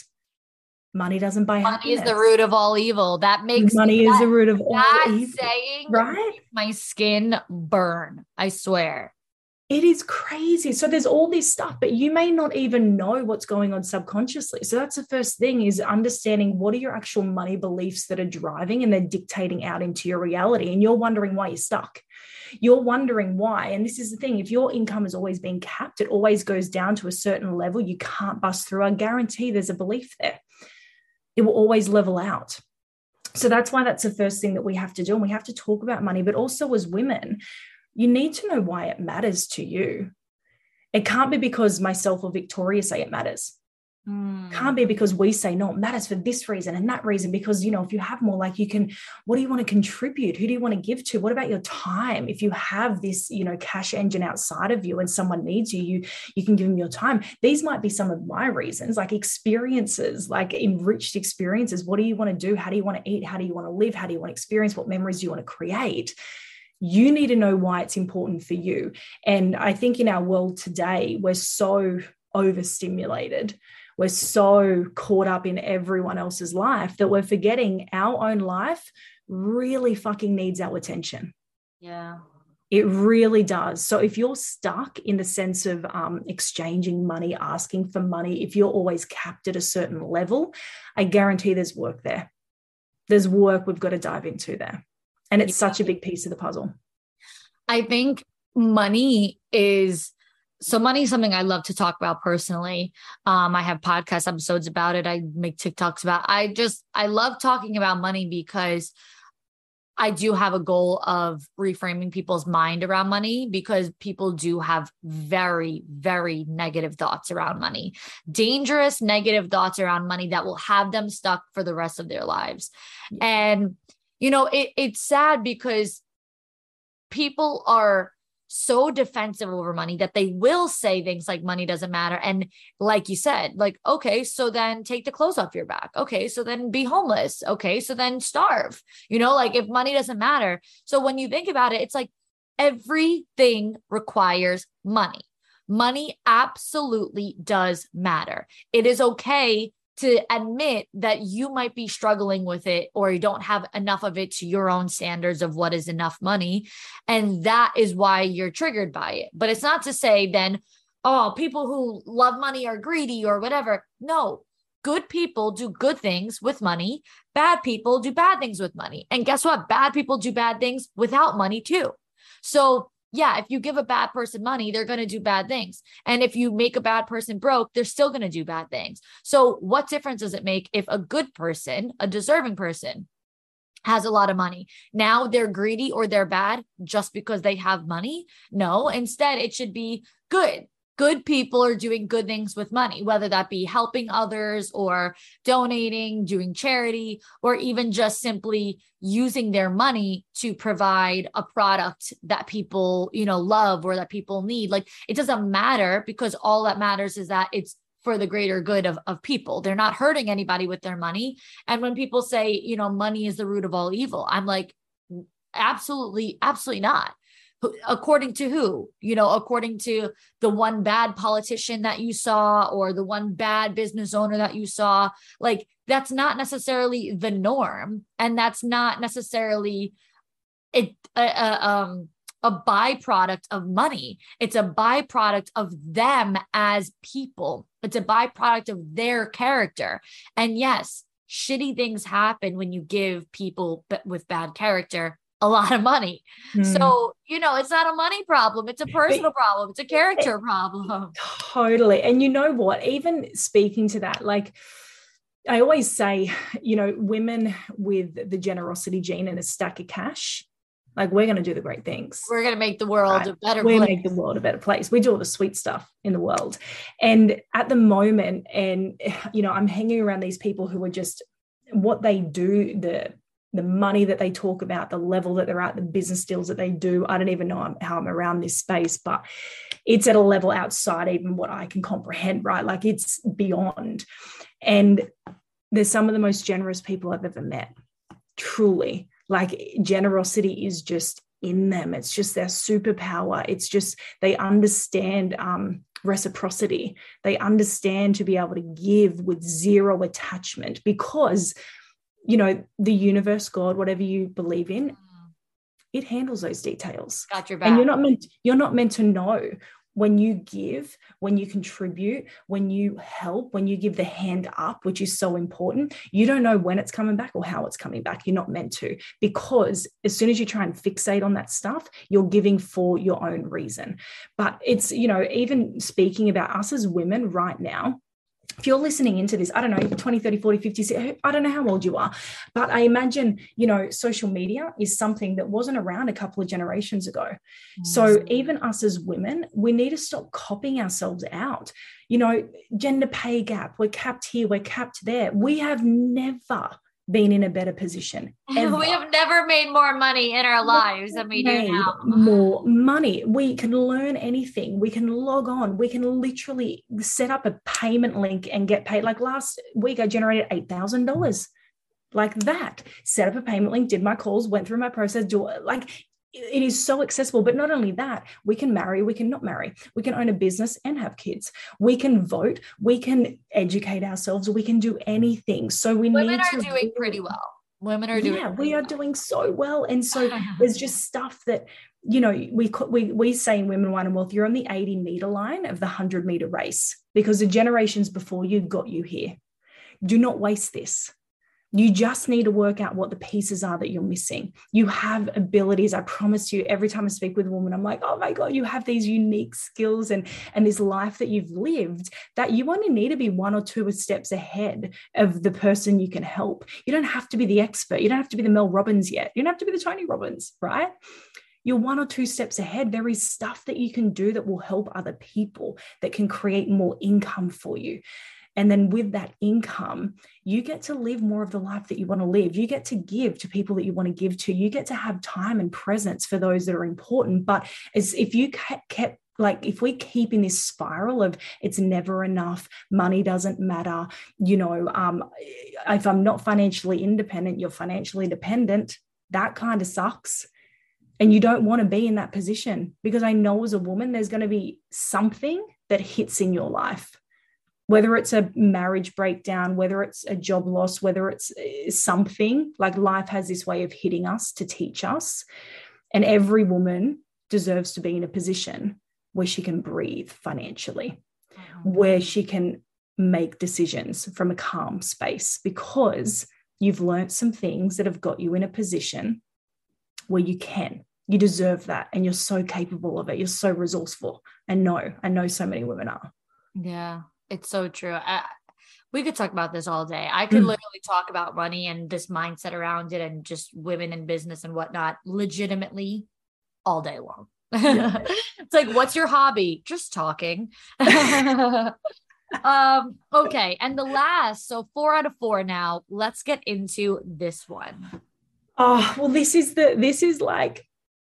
Money doesn't buy money happiness. Money is the root of all evil. That makes money that, is the root of all evil. That saying right? makes my skin burn. I swear. It is crazy. So there's all this stuff, but you may not even know what's going on subconsciously. So that's the first thing, is understanding what are your actual money beliefs that are driving and they're dictating out into your reality. And you're wondering why you're stuck. You're wondering why. And this is the thing. If your income has always been capped, it always goes down to a certain level. You can't bust through. I guarantee there's a belief there. It will always level out. So that's why that's the first thing that we have to do. And we have to talk about money, but also as women, you need to know why it matters to you. It can't be because myself or Victoria say it matters. Mm. Can't be because we say, no, it matters for this reason and that reason. Because, you know, if you have more, like you can, what do you want to contribute? Who do you want to give to? What about your time? If you have this, you know, cash engine outside of you and someone needs you, you, you can give them your time. These might be some of my reasons, like experiences, like enriched experiences. What do you want to do? How do you want to eat? How do you want to live? How do you want to experience? What memories do you want to create? You need to know why it's important for you. And I think in our world today, we're so overstimulated. We're so caught up in everyone else's life that we're forgetting our own life really fucking needs our attention. Yeah. It really does. So if you're stuck in the sense of um, exchanging money, asking for money, if you're always capped at a certain level, I guarantee there's work there. There's work we've got to dive into there. And it's such a big piece of the puzzle. I think money is, so money is something I love to talk about personally. Um, I have podcast episodes about it. I make TikToks about, I just, I love talking about money because I do have a goal of reframing people's mind around money, because people do have very, very negative thoughts around money, dangerous negative thoughts around money that will have them stuck for the rest of their lives. And, you know, it, it's sad because people are so defensive over money that they will say things like money doesn't matter. And like you said, like, okay, so then take the clothes off your back. Okay, so then be homeless. Okay, so then starve, you know, like if money doesn't matter. So when you think about it, it's like everything requires money. Money absolutely does matter. It is okay to admit that you might be struggling with it, or you don't have enough of it to your own standards of what is enough money. And that is why you're triggered by it. But it's not to say then, oh, people who love money are greedy or whatever. No, good people do good things with money. Bad people do bad things with money. And guess what? Bad people do bad things without money too. So yeah, if you give a bad person money, they're going to do bad things. And if you make a bad person broke, they're still going to do bad things. So what difference does it make if a good person, a deserving person, has a lot of money? Now they're greedy or they're bad just because they have money? No, instead it should be good. Good people are doing good things with money, whether that be helping others or donating, doing charity, or even just simply using their money to provide a product that people, you know, love or that people need. Like, it doesn't matter, because all that matters is that it's for the greater good of, of people. They're not hurting anybody with their money. And when people say, you know, money is the root of all evil, I'm like, absolutely, absolutely not. According to who? You know, according to the one bad politician that you saw, or the one bad business owner that you saw. Like, that's not necessarily the norm. And that's not necessarily it, a, a, um, a byproduct of money. It's a byproduct of them as people. It's a byproduct of their character. And yes, shitty things happen when you give people with bad character a lot of money. Mm. So, you know, it's not a money problem. It's a personal problem. It's a character problem. Totally. And you know what, even speaking to that, like I always say, you know, women with the generosity gene and a stack of cash, like, we're going to do the great things. We're going to make the world right? a better we place. We make the world a better place. We do all the sweet stuff in the world. And at the moment, and, you know, I'm hanging around these people who are just, what they do, the the money that they talk about, the level that they're at, the business deals that they do. I don't even know how I'm around this space, but it's at a level outside even what I can comprehend, right? Like, it's beyond. And they're some of the most generous people I've ever met, truly. Like, generosity is just in them. It's just their superpower. It's just, they understand um, reciprocity. They understand to be able to give with zero attachment, because, you know, the universe, God, whatever you believe in, it handles those details. Got your back. And you're not meant, you're not meant to know when you give, when you contribute, when you help, when you give the hand up, which is so important. You don't know when it's coming back or how it's coming back. You're not meant to, because as soon as you try and fixate on that stuff, you're giving for your own reason. But it's, you know, even speaking about us as women right now, if you're listening into this, I don't know, twenty, thirty, forty, fifty, I don't know how old you are, but I imagine, you know, social media is something that wasn't around a couple of generations ago. Mm-hmm. So even us as women, we need to stop copying ourselves out. You know, gender pay gap, we're capped here, we're capped there. We have never been in a better position. Ever. We have never made more money in our lives than we do now. More money. We can learn anything. We can log on. We can literally set up a payment link and get paid. Like last week, I generated eight thousand dollars like that. Set up a payment link, did my calls, went through my process. Do like, it is so accessible. But not only that, we can marry, we can not marry. We can own a business and have kids. We can vote. We can educate ourselves. We can do anything. So we Women need to- Women are doing pretty well. Women are doing Yeah, we are well. doing so well. And so there's just stuff that, you know, we, we, we say in Women, Wine and Wealth, you're on the eighty meter line of the one hundred meter race, because the generations before you got you here. Do not waste this. You just need to work out what the pieces are that you're missing. You have abilities. I promise you, every time I speak with a woman, I'm like, oh my God, you have these unique skills and, and this life that you've lived that you only need to be one or two steps ahead of the person you can help. You don't have to be the expert. You don't have to be the Mel Robbins yet. You don't have to be the Tony Robbins, right? You're one or two steps ahead. There is stuff that you can do that will help other people, that can create more income for you. And then with that income, you get to live more of the life that you want to live. You get to give to people that you want to give to. You get to have time and presence for those that are important. But as if you kept, like, if we keep in this spiral of it's never enough, money doesn't matter, you know, um, if I'm not financially independent, you're financially dependent, that kind of sucks. And you don't want to be in that position, because I know as a woman, there's going to be something that hits in your life. Whether it's a marriage breakdown, whether it's a job loss, whether it's something, like life has this way of hitting us to teach us. And every woman deserves to be in a position where she can breathe financially, mm-hmm. where she can make decisions from a calm space, because you've learned some things that have got you in a position where you can. You deserve that. And you're so capable of it. You're so resourceful. And no, I know so many women are. Yeah. It's so true. I, we could talk about this all day. I could mm. literally talk about money and this mindset around it and just women in business and whatnot, legitimately all day long. Yeah. It's like, what's your hobby? Just talking. um, okay. And the last, so four out of four now, let's get into this one. Oh, well, this is the, this is like,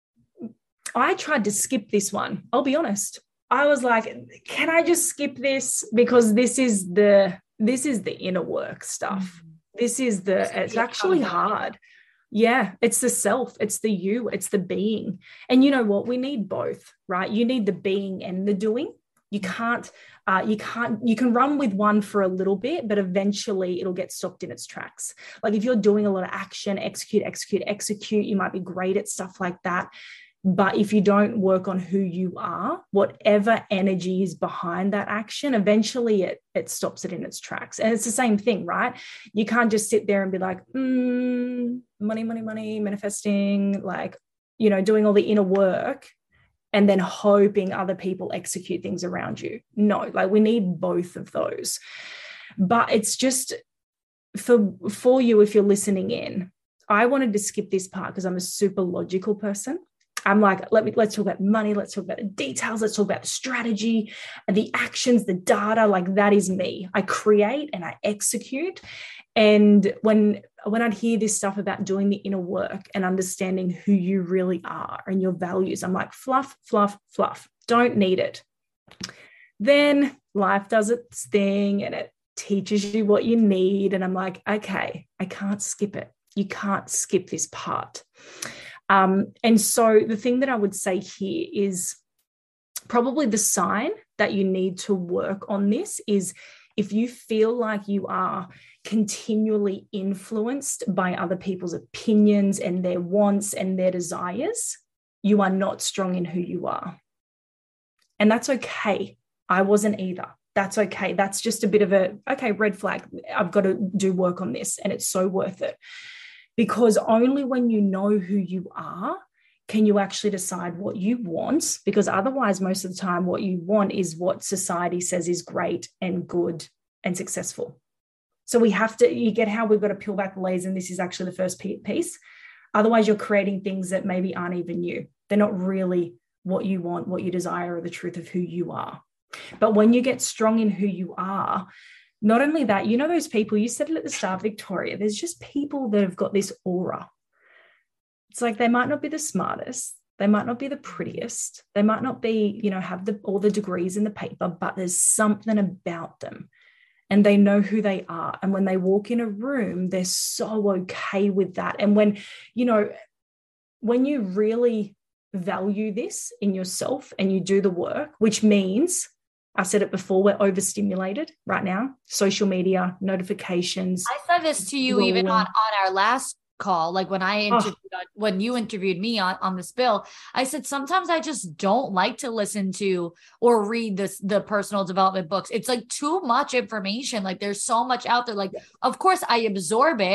I tried to skip this one. I'll be honest. I was like, can I just skip this? Because this is the, this is the inner work stuff. Mm-hmm. This is the, it's actually hard. Yeah. It's the self, it's the you, it's the being. And you know what? We need both, right? You need the being and the doing. You can't, uh, you can't, you can run with one for a little bit, but eventually it'll get stopped in its tracks. Like if you're doing a lot of action, execute, execute, execute, you might be great at stuff like that. But if you don't work on who you are, whatever energy is behind that action, eventually it, it stops it in its tracks. And it's the same thing, right? You can't just sit there and be like, mm, money, money, money, manifesting, like, you know, doing all the inner work and then hoping other people execute things around you. No, like we need both of those. But it's just for, for you, if you're listening in, I wanted to skip this part because I'm a super logical person. I'm like, let me, let's talk about money. Let's talk about the details. Let's talk about the strategy and the actions, the data. Like that is me. I create and I execute. And when, when I'd hear this stuff about doing the inner work and understanding who you really are and your values, I'm like, fluff, fluff, fluff. Don't need it. Then life does its thing and it teaches you what you need. And I'm like, okay, I can't skip it. You can't skip this part. Um, and so the thing that I would say here is probably the sign that you need to work on this is if you feel like you are continually influenced by other people's opinions and their wants and their desires, you are not strong in who you are. And that's okay. I wasn't either. That's okay. That's just a bit of a, okay, red flag. I've got to do work on this and it's so worth it. Because only when you know who you are can you actually decide what you want, because otherwise most of the time what you want is what society says is great and good and successful. So we have to, you get how we've got to peel back the layers, and this is actually the first piece. Otherwise you're creating things that maybe aren't even you. They're not really what you want, what you desire, or the truth of who you are. But when you get strong in who you are, not only that, you know, those people, you said it at the start, Victoria, there's just people that have got this aura. It's like they might not be the smartest. They might not be the prettiest. They might not be, you know, have the, all the degrees in the paper, but there's something about them and they know who they are. And when they walk in a room, they're so okay with that. And when, you know, when you really value this in yourself and you do the work, which means, I said it before, we're overstimulated right now. Social media, notifications. I said this to you Google. even on, on our last call, like when I interviewed, oh. when you interviewed me on, on the spill, I said, sometimes I just don't like to listen to or read this, the personal development books. It's like too much information. Like there's so much out there. Like, of course I absorb it,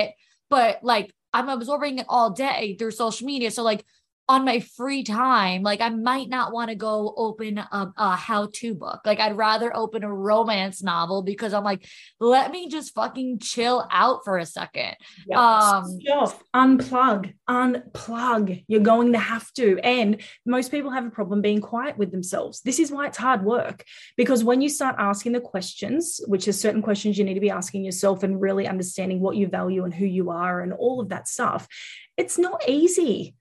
but like I'm absorbing it all day through social media. So like on my free time, like I might not want to go open a, a how-to book. Like I'd rather open a romance novel because I'm like, let me just fucking chill out for a second. Yep. Um, Stop. Unplug, unplug. You're going to have to. And most people have a problem being quiet with themselves. This is why it's hard work, because when you start asking the questions, which is certain questions you need to be asking yourself and really understanding what you value and who you are and all of that stuff, it's not easy.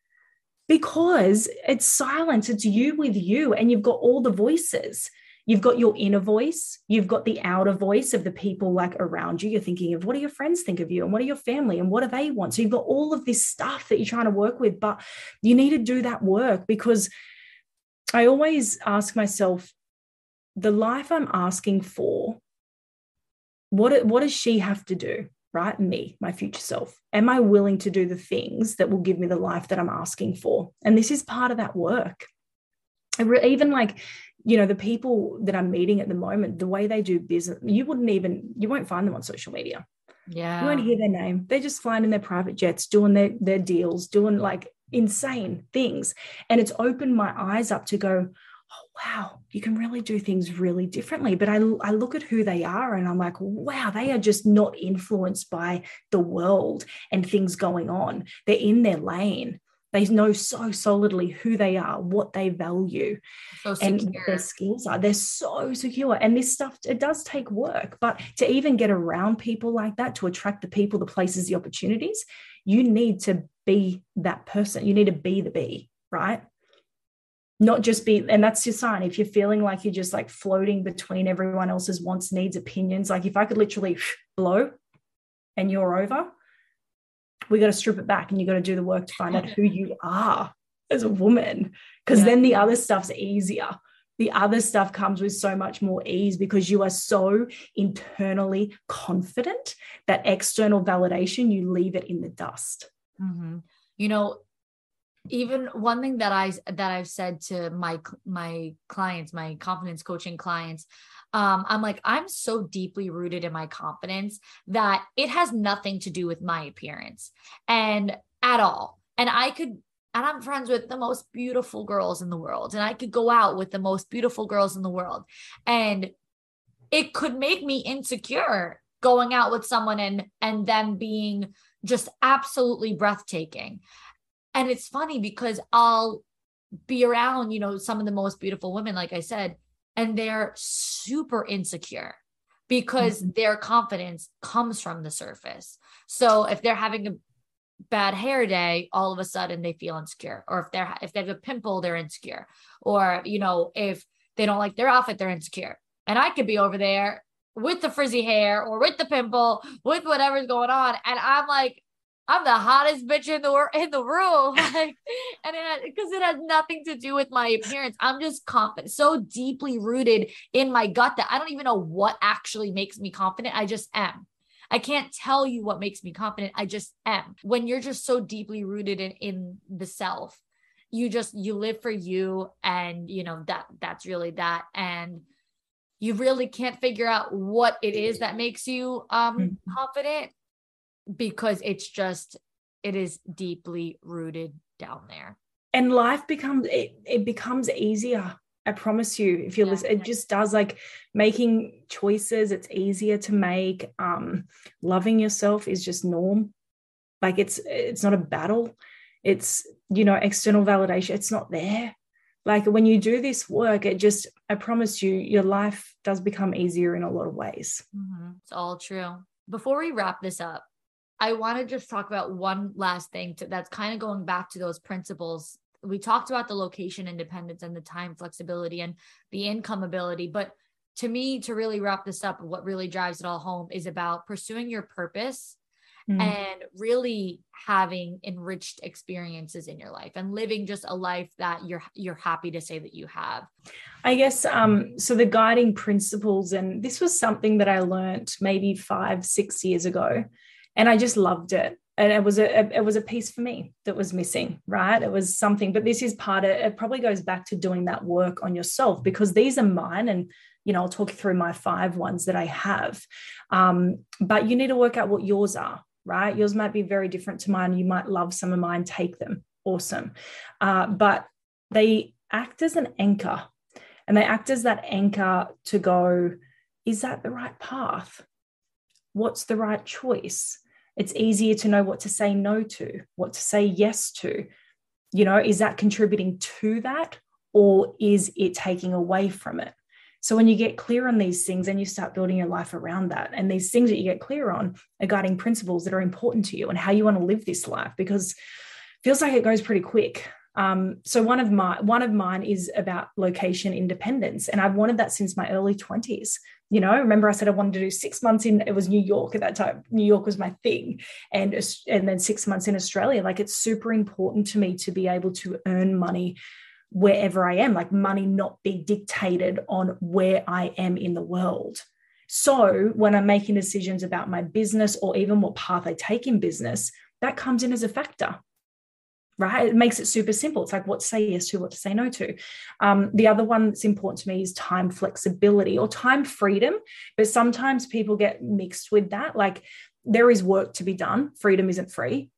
Because it's silence, it's you with you, and you've got all the voices. You've got your inner voice, you've got the outer voice of the people like around you. You're thinking of what do your friends think of you and what do your family and what do they want? So you've got all of this stuff that you're trying to work with, but you need to do that work, because I always ask myself, the life I'm asking for, what, what does she have to do? Right? Me, my future self. Am I willing to do the things that will give me the life that I'm asking for? And this is part of that work. Even like, you know, the people that I'm meeting at the moment, the way they do business, you wouldn't even, you won't find them on social media. Yeah. You won't hear their name. They're just flying in their private jets, doing their, their deals, doing like insane things. And it's opened my eyes up to go, oh, wow, you can really do things really differently. But I, I look at who they are and I'm like, wow, they are just not influenced by the world and things going on. They're in their lane. They know so solidly who they are, what they value, so and what their skills are. They're so secure. And this stuff, it does take work. But to even get around people like that, to attract the people, the places, the opportunities, you need to be that person. You need to be the bee, right? Not just be, and that's your sign. If you're feeling like you're just like floating between everyone else's wants, needs, opinions, like if I could literally blow and you're over, we got to strip it back and you got to do the work to find out who you are as a woman. Because yeah. then the other stuff's easier. The other stuff comes with so much more ease because you are so internally confident that external validation, you leave it in the dust. Mm-hmm. You know, even one thing that I, that I've said to my, my clients, my confidence coaching clients, um, I'm like, I'm so deeply rooted in my confidence that it has nothing to do with my appearance and at all. And I could, and I'm friends with the most beautiful girls in the world, and I could go out with the most beautiful girls in the world. And it could make me insecure going out with someone and, and them being just absolutely breathtaking. And it's funny because I'll be around, you know, some of the most beautiful women, like I said, and they're super insecure because mm-hmm. their confidence comes from the surface. So if they're having a bad hair day, all of a sudden they feel insecure. Or if they're, if they have a pimple, they're insecure. Or, you know, if they don't like their outfit, they're insecure. And I could be over there with the frizzy hair or with the pimple, with whatever's going on. And I'm like, I'm the hottest bitch in the wor- in the room, like, and it because it has nothing to do with my appearance. I'm just confident, so deeply rooted in my gut that I don't even know what actually makes me confident. I just am. I can't tell you what makes me confident. I just am. When you're just so deeply rooted in in the self, you just you live for you, and you know that that's really that, and you really can't figure out what it is that makes you um mm-hmm. confident. Because it's just, it is deeply rooted down there. And life becomes, it, it becomes easier. I promise you, if you're yeah, listening, it just does, like making choices. It's easier to make. Um, loving yourself is just norm. Like it's, it's not a battle. It's, you know, external validation. It's not there. Like when you do this work, it just, I promise you, your life does become easier in a lot of ways. Mm-hmm. It's all true. Before we wrap this up, I want to just talk about one last thing to, that's kind of going back to those principles. We talked about the location independence and the time flexibility and the income ability. But to me, to really wrap this up, what really drives it all home is about pursuing your purpose mm. and really having enriched experiences in your life and living just a life that you're, you're happy to say that you have. I guess, um, so the guiding principles, and this was something that I learned maybe five, six years ago. And I just loved it. And it was a, it was a piece for me that was missing, right? It was something, but this is part of, it probably goes back to doing that work on yourself, because these are mine. And, you know, I'll talk you through my five ones that I have. Um, but you need to work out what yours are, right? Yours might be very different to mine. You might love some of mine, take them. Awesome. Uh, but they act as an anchor, and they act as that anchor to go, is that the right path? What's the right choice? It's easier to know what to say no to, what to say yes to. You know, is that contributing to that, or is it taking away from it? So when you get clear on these things and you start building your life around that, and these things that you get clear on are guiding principles that are important to you and how you want to live this life, because it feels like it goes pretty quick. Um, so one of my one of mine is about location independence, and I've wanted that since my early twenties. You know, remember I said I wanted to do six months in, it was New York at that time. New York was my thing, and and then six months in Australia. Like, it's super important to me to be able to earn money wherever I am, like money not be dictated on where I am in the world. So when I'm making decisions about my business, or even what path I take in business, that comes in as a factor, right? It makes it super simple. It's like what to say yes to, what to say no to. Um, the other one that's important to me is time flexibility or time freedom. But sometimes people get mixed with that. Like, there is work to be done. Freedom isn't free.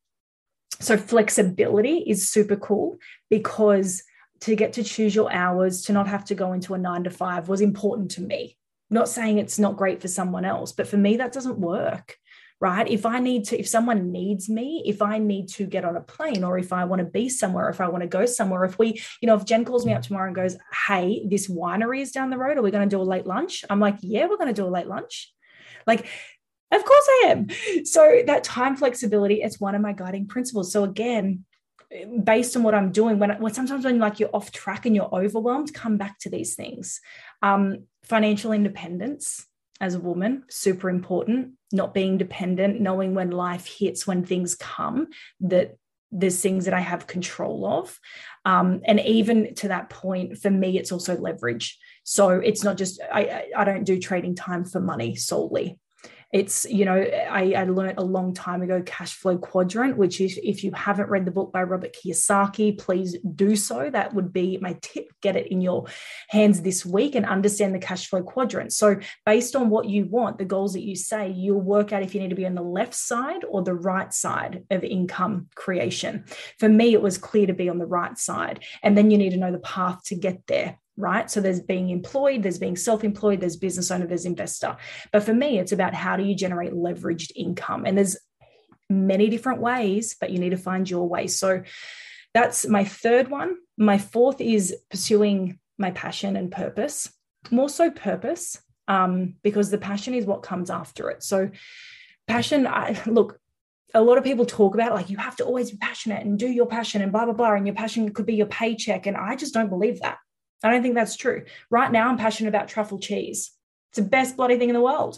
So flexibility is super cool, because to get to choose your hours, to not have to go into a nine to five was important to me. Not saying it's not great for someone else, but for me, that doesn't work, right? If I need to, if someone needs me, if I need to get on a plane, or if I want to be somewhere, if I want to go somewhere, if we, you know, if Jen calls me up tomorrow and goes, hey, this winery is down the road, are we going to do a late lunch? I'm like, yeah, we're going to do a late lunch. Like, of course I am. So that time flexibility, it's one of my guiding principles. So again, based on what I'm doing, when, when sometimes when like you're off track and you're overwhelmed, come back to these things. Um, financial independence as a woman, super important. Not being dependent, knowing when life hits, when things come, that there's things that I have control of. Um, and even to that point, for me, it's also leverage. So it's not just, I, I don't do trading time for money solely. It's, you know, I, I learned a long time ago, cash flow quadrant, which is, if you haven't read the book by Robert Kiyosaki, please do so. That would be my tip. Get it in your hands this week and understand the cash flow quadrant. So based on what you want, the goals that you say, you'll work out if you need to be on the left side or the right side of income creation. For me, it was clear to be on the right side. And then you need to know the path to get there. Right? So there's being employed, there's being self-employed, there's business owner, there's investor. But for me, it's about how do you generate leveraged income? And there's many different ways, but you need to find your way. So that's my third one. My fourth is pursuing my passion and purpose, more so purpose, um, because the passion is what comes after it. So passion, I, look, a lot of people talk about like, you have to always be passionate and do your passion and blah, blah, blah. And your passion could be your paycheck. And I just don't believe that. I don't think that's true. Right now, I'm passionate about truffle cheese. It's the best bloody thing in the world.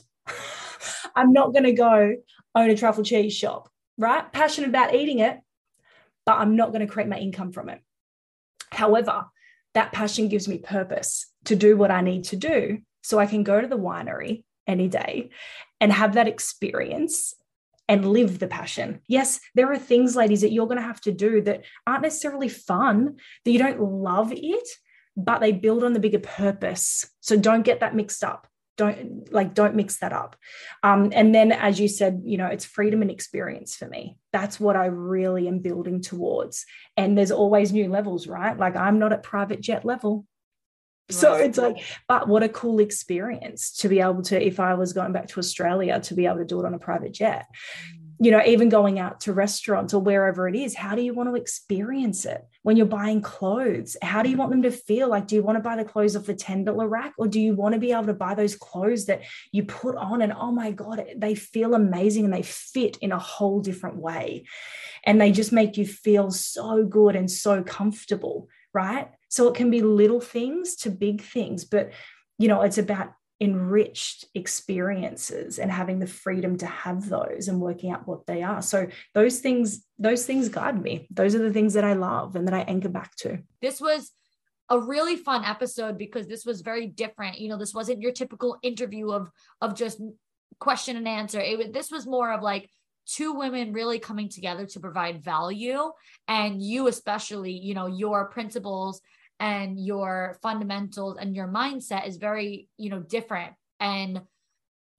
I'm not going to go own a truffle cheese shop, right? Passionate about eating it, but I'm not going to create my income from it. However, that passion gives me purpose to do what I need to do, so I can go to the winery any day and have that experience and live the passion. Yes, there are things, ladies, that you're going to have to do that aren't necessarily fun, that you don't love it, but they build on the bigger purpose. So don't get that mixed up. Don't like, don't mix that up. Um, and then, as you said, you know, it's freedom and experience for me. That's what I really am building towards. And there's always new levels, right? Like, I'm not at private jet level. So it's like, but what a cool experience to be able to, if I was going back to Australia, to be able to do it on a private jet. You know, even going out to restaurants or wherever it is, how do you want to experience it? When you're buying clothes, how do you want them to feel? Like, do you want to buy the clothes off the ten dollar rack, or do you want to be able to buy those clothes that you put on and, oh my God, they feel amazing and they fit in a whole different way. And they just make you feel so good and so comfortable, right? So it can be little things to big things, but, you know, it's about enriched experiences and having the freedom to have those and working out what they are. So those things, those things guide me. Those are the things that I love and that I anchor back to. This was a really fun episode because this was very different. You know, this wasn't your typical interview of, of just question and answer. It was, this was more of like two women really coming together to provide value. And you, especially, you know, your principles and your fundamentals and your mindset is very, you know, different. And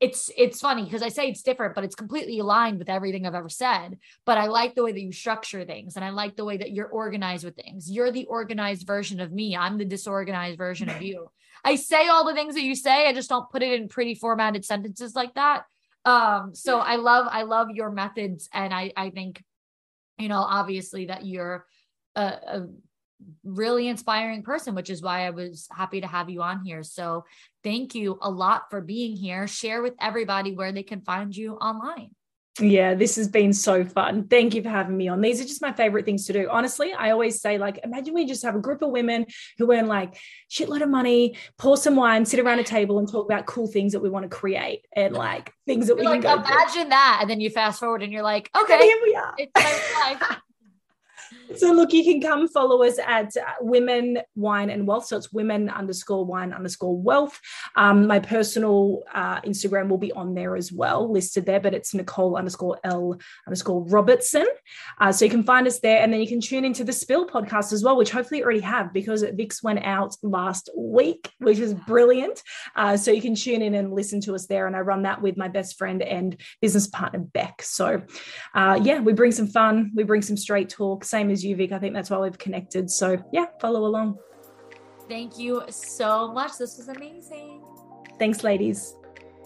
it's it's funny because I say it's different, but it's completely aligned with everything I've ever said. But I like the way that you structure things, and I like the way that you're organized with things. You're the organized version of me. I'm the disorganized version of you. I say all the things that you say. I just don't put it in pretty formatted sentences like that. Um, so I love, I love your methods. And I, I think, you know, obviously that you're a, a really inspiring person, which is why I was happy to have you on here. So thank you a lot for being here. Share with everybody where they can find you online. Yeah, this has been so fun. Thank you for having me on. These are just my favorite things to do. Honestly, I always say, like, imagine we just have a group of women who earn like shitload of money, pour some wine, sit around a table and talk about cool things that we want to create and like things that you're we like, can go imagine do. that. And then you fast forward and you're like, okay, and here we are. It's my life. So look, you can come follow us at uh, Women, Wine and Wealth. So it's women underscore wine underscore wealth. Um, my personal uh, Instagram will be on there as well, listed there, but it's Nicole underscore L underscore Robertson. Uh, so you can find us there, and then you can tune into the Spill podcast as well, which hopefully you already have because Vix went out last week, which was brilliant. Uh, so you can tune in and listen to us there. And I run that with my best friend and business partner, Beck. So uh, yeah, we bring some fun. We bring some straight talk, same as you, Vic. I think that's why we've connected. So yeah, follow along. Thank you so much. This was amazing. Thanks, ladies.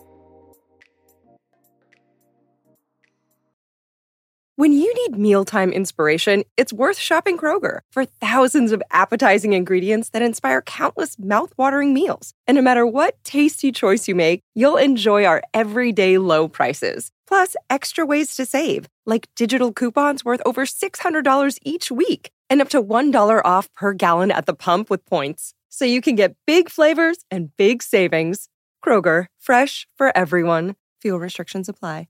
When you need mealtime inspiration, it's worth shopping Kroger for thousands of appetizing ingredients that inspire countless mouthwatering meals. And no matter what tasty choice you make, you'll enjoy our everyday low prices. Plus, extra ways to save, like digital coupons worth over six hundred dollars each week and up to one dollar off per gallon at the pump with points. So you can get big flavors and big savings. Kroger, fresh for everyone. Fuel restrictions apply.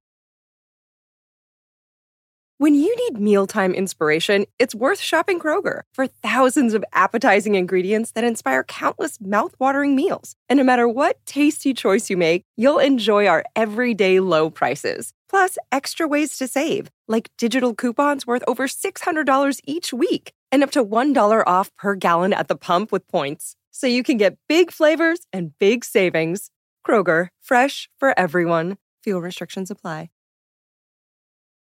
When you need mealtime inspiration, it's worth shopping Kroger for thousands of appetizing ingredients that inspire countless mouthwatering meals. And no matter what tasty choice you make, you'll enjoy our everyday low prices. Plus, extra ways to save, like digital coupons worth over six hundred dollars each week and up to one dollar off per gallon at the pump with points. So you can get big flavors and big savings. Kroger, fresh for everyone. Fuel restrictions apply.